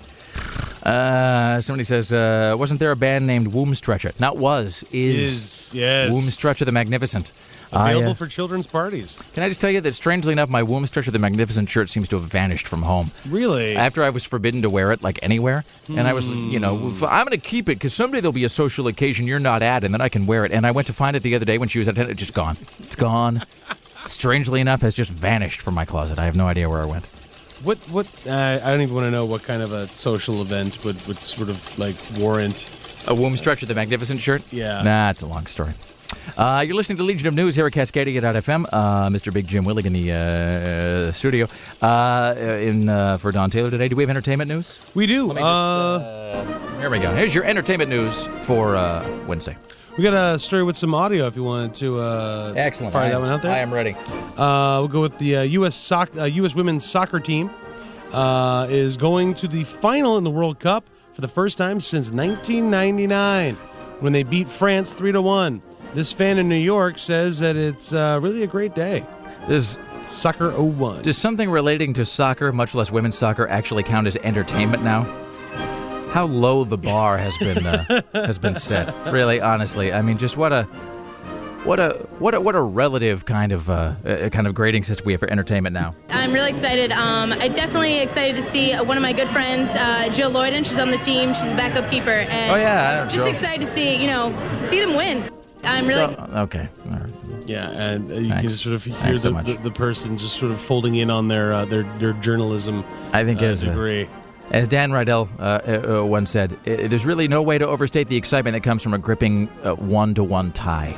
Uh, somebody says, uh, wasn't there a band named Womb Stretcher? Not was, is. Is, yes. Womb Stretcher the Magnificent. Available I, uh, for children's parties. Can I just tell you that, strangely enough, my Womb Stretcher the Magnificent shirt seems to have vanished from home. Really? After I was forbidden to wear it, like, anywhere. And I was, you know, I'm going to keep it because someday there'll be a social occasion you're not at, and then I can wear it. And I went to find it the other day when she was at it. It's just gone. It's gone. Strangely enough, has just vanished from my closet. I have no idea where I went. What, what, uh, I don't even want to know what kind of a social event would, would sort of, like, warrant... A Womb Stretcher the Magnificent shirt? Yeah. Nah, it's a long story. Uh, you're listening to Legion of News here at Cascadia dot F M. Uh, Mister Big Jim Willig in the uh, studio. Uh, in uh, for Don Taylor today. Do we have entertainment news? We do. Just, uh, uh, here we go. Here's your entertainment news for uh, Wednesday. We got a story with some audio if you wanted to uh, Excellent. fire I, that one out there. I am ready. Uh, we'll go with the uh, U S soc- uh, U S women's soccer team uh, is going to the final in the World Cup for the first time since nineteen ninety-nine when they beat France three to one. This fan in New York says that it's uh, really a great day. Does Soccer oh one. Does something relating to soccer, much less women's soccer, actually count as entertainment now? How low the bar has been uh, has been set. Really, honestly, I mean, just what a what a what a what a relative kind of uh, uh, kind of grading system we have for entertainment now. I'm really excited. Um, I'm definitely excited to see one of my good friends, uh, Jill Lloyden. She's on the team. She's a backup keeper, and Oh, yeah, I know just Jill. excited to see you know see them win. I'm really. So- okay. All right. Yeah, and uh, you Thanks. can just sort of hear Thanks so the, much. the, the person just sort of folding in on their uh, their their journalism I think uh, as uh, degree. as Dan Rydell uh, uh, uh, once said, I- there's really no way to overstate the excitement that comes from a gripping uh, one-to-one tie.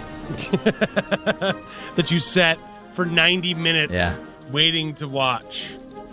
That you sat for ninety minutes Yeah. waiting to watch.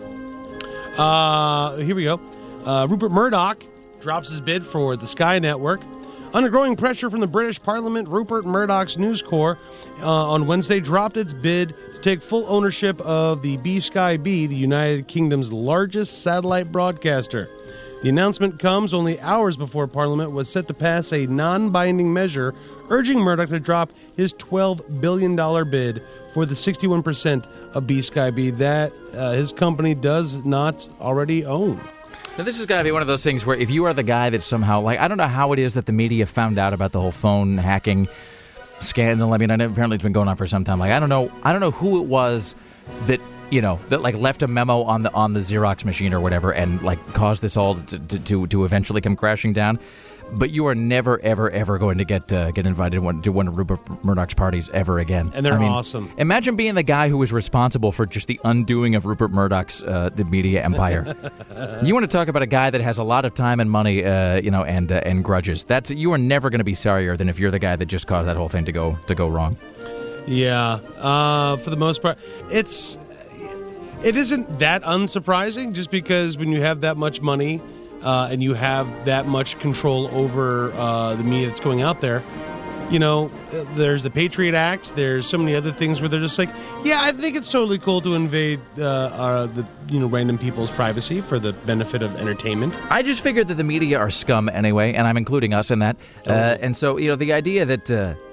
Uh, here we go. Uh, Rupert Murdoch drops his bid for the Sky Network. Under growing pressure from the British Parliament, Rupert Murdoch's News Corps uh, on Wednesday dropped its bid to take full ownership of the B Sky B, the United Kingdom's largest satellite broadcaster. The announcement comes only hours before Parliament was set to pass a non-binding measure urging Murdoch to drop his twelve billion dollars bid for the sixty-one percent of B Sky B that uh, his company does not already own. Now, this is going to be one of those things where if you are the guy that somehow, like, I don't know how it is that the media found out about the whole phone hacking scandal. I mean, I know apparently it's been going on for some time. Like, I don't know, I don't know who it was that, you know, that like left a memo on the on the Xerox machine or whatever and like caused this all to to, to, to eventually come crashing down. But you are never, ever, ever going to get uh, get invited to one of Rupert Murdoch's parties ever again. And they're I mean, awesome. Imagine being the guy who was responsible for just the undoing of Rupert Murdoch's uh, the media empire. You want to talk about a guy that has a lot of time and money, uh, you know, and uh, and grudges. That's you are never going to be sorrier than if you're the guy that just caused that whole thing to go to go wrong. Yeah, uh, for the most part, it's it isn't that unsurprising. Just because when you have that much money uh, and you have that much control over uh, the media that's going out there, you know, there's the Patriot Act. There's so many other things where they're just like, yeah, I think it's totally cool to invade uh, uh, the you know random people's privacy for the benefit of entertainment. I just figured that the media are scum anyway, and I'm including us in that. Uh, and so, you know, the idea that uh,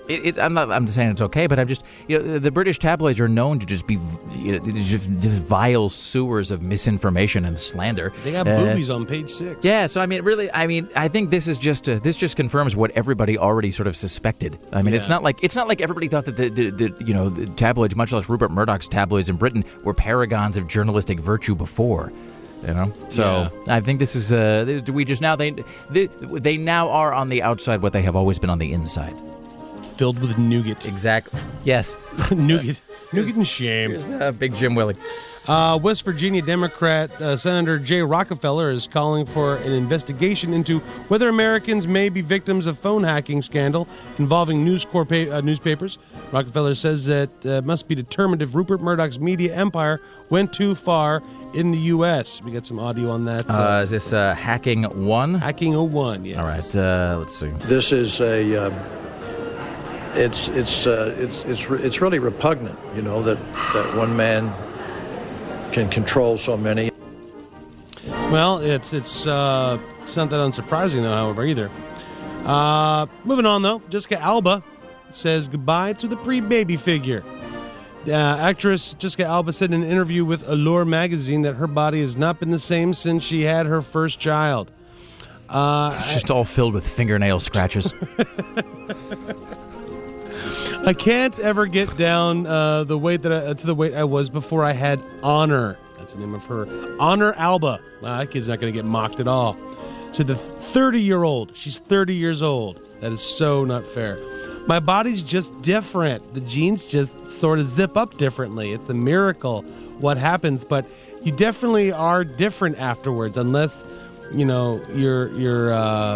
It, it, I'm not. I'm saying it's okay, but I'm just. You know, the British tabloids are known to just be you know, just vile sewers of misinformation and slander. They got Uh, boobies on page six. Yeah, so I mean, really, I mean, I think this is just uh, this just confirms what everybody already sort of suspected. I mean, it's Yeah. not like it's not like everybody thought that the, the, the you know the tabloids, much less Rupert Murdoch's tabloids in Britain, were paragons of journalistic virtue before. You know, so I think this is uh, we just now they, they they now are on the outside what they have always been on the inside. Filled with nougat. Exactly. Yes. nougat. Nougat and shame. Uh, big Jim Willie. Uh, West Virginia Democrat uh, Senator Jay Rockefeller is calling for an investigation into whether Americans may be victims of phone hacking scandal involving News Corp uh, newspapers. Rockefeller says that uh, must be determined if Rupert Murdoch's media empire went too far in the U S. We got some audio on that. Uh, is this uh, Hacking One? Hacking oh one, yes. All right. Uh, let's see. This is a. Uh, it's it's uh, it's it's re- it's really repugnant, you know, that that one man can control so many. Well, it's it's uh, it's not that unsurprising, though. However, either. Uh, moving on, though, Jessica Alba says goodbye to the pre-baby figure. Uh, actress Jessica Alba said in an interview with Allure magazine that her body has not been the same since she had her first child. Uh, It's just all filled with fingernail scratches. I can't ever get down uh, the weight that I, uh, to the weight I was before I had Honor. That's the name of her. Honor Alba. Wow, that kid's not going to get mocked at all. So the thirty-year-old, she's thirty years old. That is so not fair. My body's just different. The genes just sort of zip up differently. It's a miracle what happens, but you definitely are different afterwards, unless, you know, you're you're uh,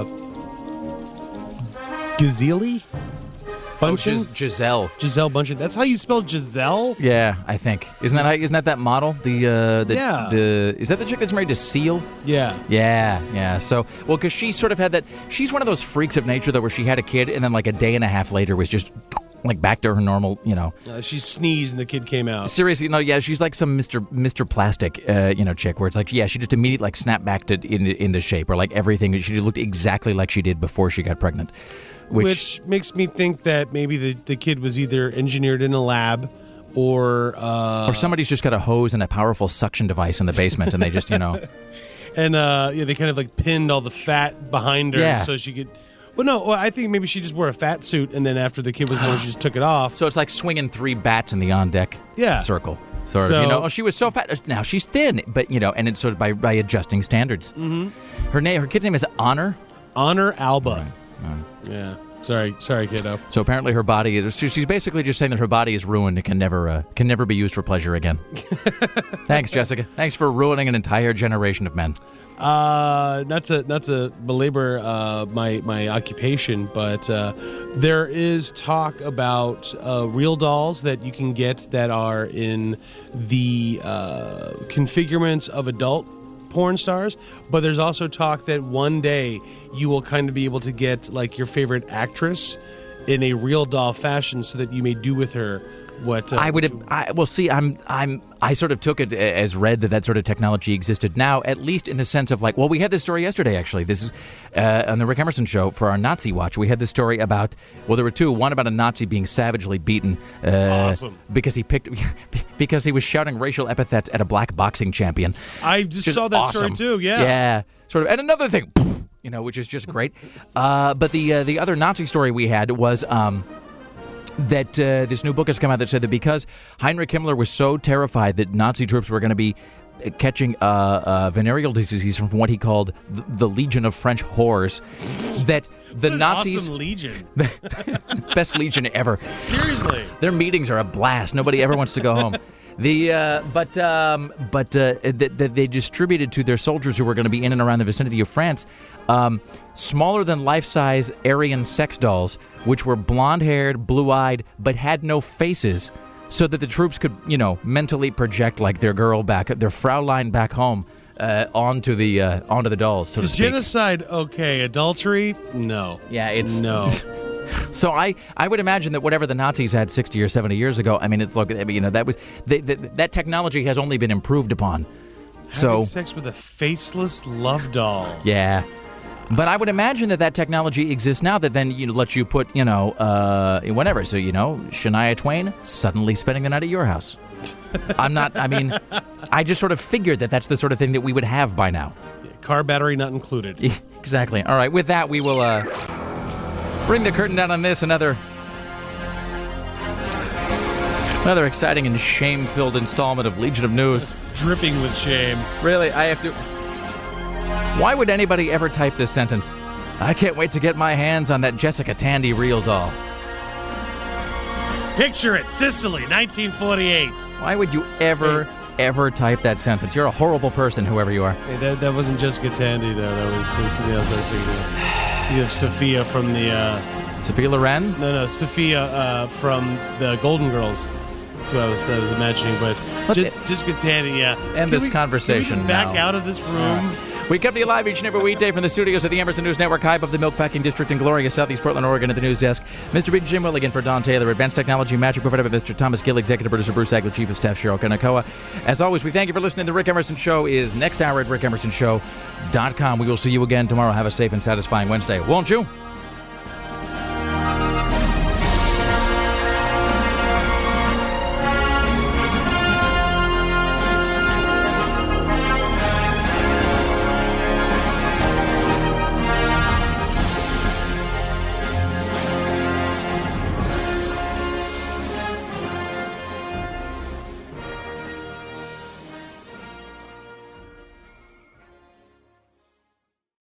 Gazelle? Oh, Bunchen? Gis- Giselle. Giselle Bunchen. That's how you spell Giselle? Yeah, I think. Isn't that how- isn't that that model? The uh, the, Yeah. the is that the chick that's married to Seal? Yeah. Yeah, yeah. So, well, because she sort of had that. She's one of those freaks of nature, though, where she had a kid, and then like a day and a half later was just like back to her normal, you know. Uh, she sneezed and the kid came out. Seriously, no, yeah, she's like some Mister Mister Plastic, uh, you know, chick, where it's like, yeah, she just immediately like snapped back to in in the shape, or like everything. She just looked exactly like she did before she got pregnant. Which, Which makes me think that maybe the, the kid was either engineered in a lab or... Uh, or somebody's just got a hose and a powerful suction device in the basement, and they just, you know... And uh, yeah, they kind of like pinned all the fat behind her Yeah. so she could... Well, no, well, I think maybe she just wore a fat suit, and then after the kid was born, she just took it off. So it's like swinging three bats in the on-deck Yeah. circle. Sort of, So- you know, oh, she was so fat. Now she's thin, but, you know, and it's sort of by, by adjusting standards. Mm-hmm. Her name, her kid's name is Honor. Honor Alba. Yeah. Sorry, sorry, kiddo. So apparently her body is, she- she's basically just saying that her body is ruined and can never, uh, can never be used for pleasure again. Thanks, Jessica. Thanks for ruining an entire generation of men. Uh, not to not to belabor uh, my my occupation, but uh, there is talk about uh, real dolls that you can get that are in the uh, configurements of adult porn stars, but there's also talk that one day you will kind of be able to get like your favorite actress in a real doll fashion, so that you may do with her what uh, I would what have. you- I, well, see, I'm, I'm, I sort of took it as read that that sort of technology existed now, at least in the sense of like, well, we had this story yesterday. Actually, this is uh, on the Rick Emerson show for our Nazi watch. We had this story about, well, there were two. One about a Nazi being savagely beaten uh, Awesome. because he picked because he was shouting racial epithets at a black boxing champion. I just Just saw that awesome. story too. Yeah. yeah, sort of. And another thing, you know, which is just great. Uh, but the uh, the other Nazi story we had was. Um, that uh, this new book has come out that said that because Heinrich Himmler was so terrified that Nazi troops were going to be catching uh, uh, venereal disease from what he called the, the Legion of French Whores, that the What an Nazis, awesome legion. best legion ever, Seriously. their meetings are a blast. Nobody ever wants to go home. The uh, but um, but uh, that th- they distributed to their soldiers who were going to be in and around the vicinity of France um, smaller than life-size Aryan sex dolls, which were blonde-haired, blue-eyed, but had no faces, so that the troops could, you know, mentally project like their girl back, their Fraulein back home, uh, onto the uh, onto the dolls, so to Is speak. genocide okay? Adultery? No. Yeah, it's No. So I, I would imagine that whatever the Nazis had sixty or seventy years ago, I mean, it's look, I mean, you know, that was they, they, that technology has only been improved upon. So Having sex with a faceless love doll. yeah, But I would imagine that that technology exists now that then you know, lets you put, you know, uh, whatever. So, you know, Shania Twain suddenly spending the night at your house. I'm not, I mean, I just sort of figured that that's the sort of thing that we would have by now. Car battery not included. Exactly. All right, with that, we will uh, bring the curtain down on this. Another, another exciting and shame-filled installment of Legion of News. Dripping with shame. Really, I have to... Why would anybody ever type this sentence? I can't wait to get my hands on that Jessica Tandy real doll. Picture it, Sicily, nineteen forty-eight. Why would you ever, hey. ever type that sentence? You're a horrible person, whoever you are. Hey, that, that wasn't Jessica Tandy, though. That was something else I was thinking of. Thinking of Sophia from the... Uh, Sophia Loren? No, no, Sophia uh, from the Golden Girls. That's what I was, I was imagining, but J- Jessica Tandy, yeah. End can this we, conversation can we just back now. out of this room? We come to you live each and every weekday from the studios of the Emerson News Network, high above the Milkpacking District in glorious Southeast Portland, Oregon, at the news desk. Mister B. Jim Willigan for Don Taylor. Advanced Technology Magic provided by Mister Thomas Gill, Executive Producer Bruce Agler, Chief of Staff Cheryl Kanakoa. As always, we thank you for listening. The Rick Emerson Show is next hour at rick emerson show dot com. We will see you again tomorrow. Have a safe and satisfying Wednesday, won't you?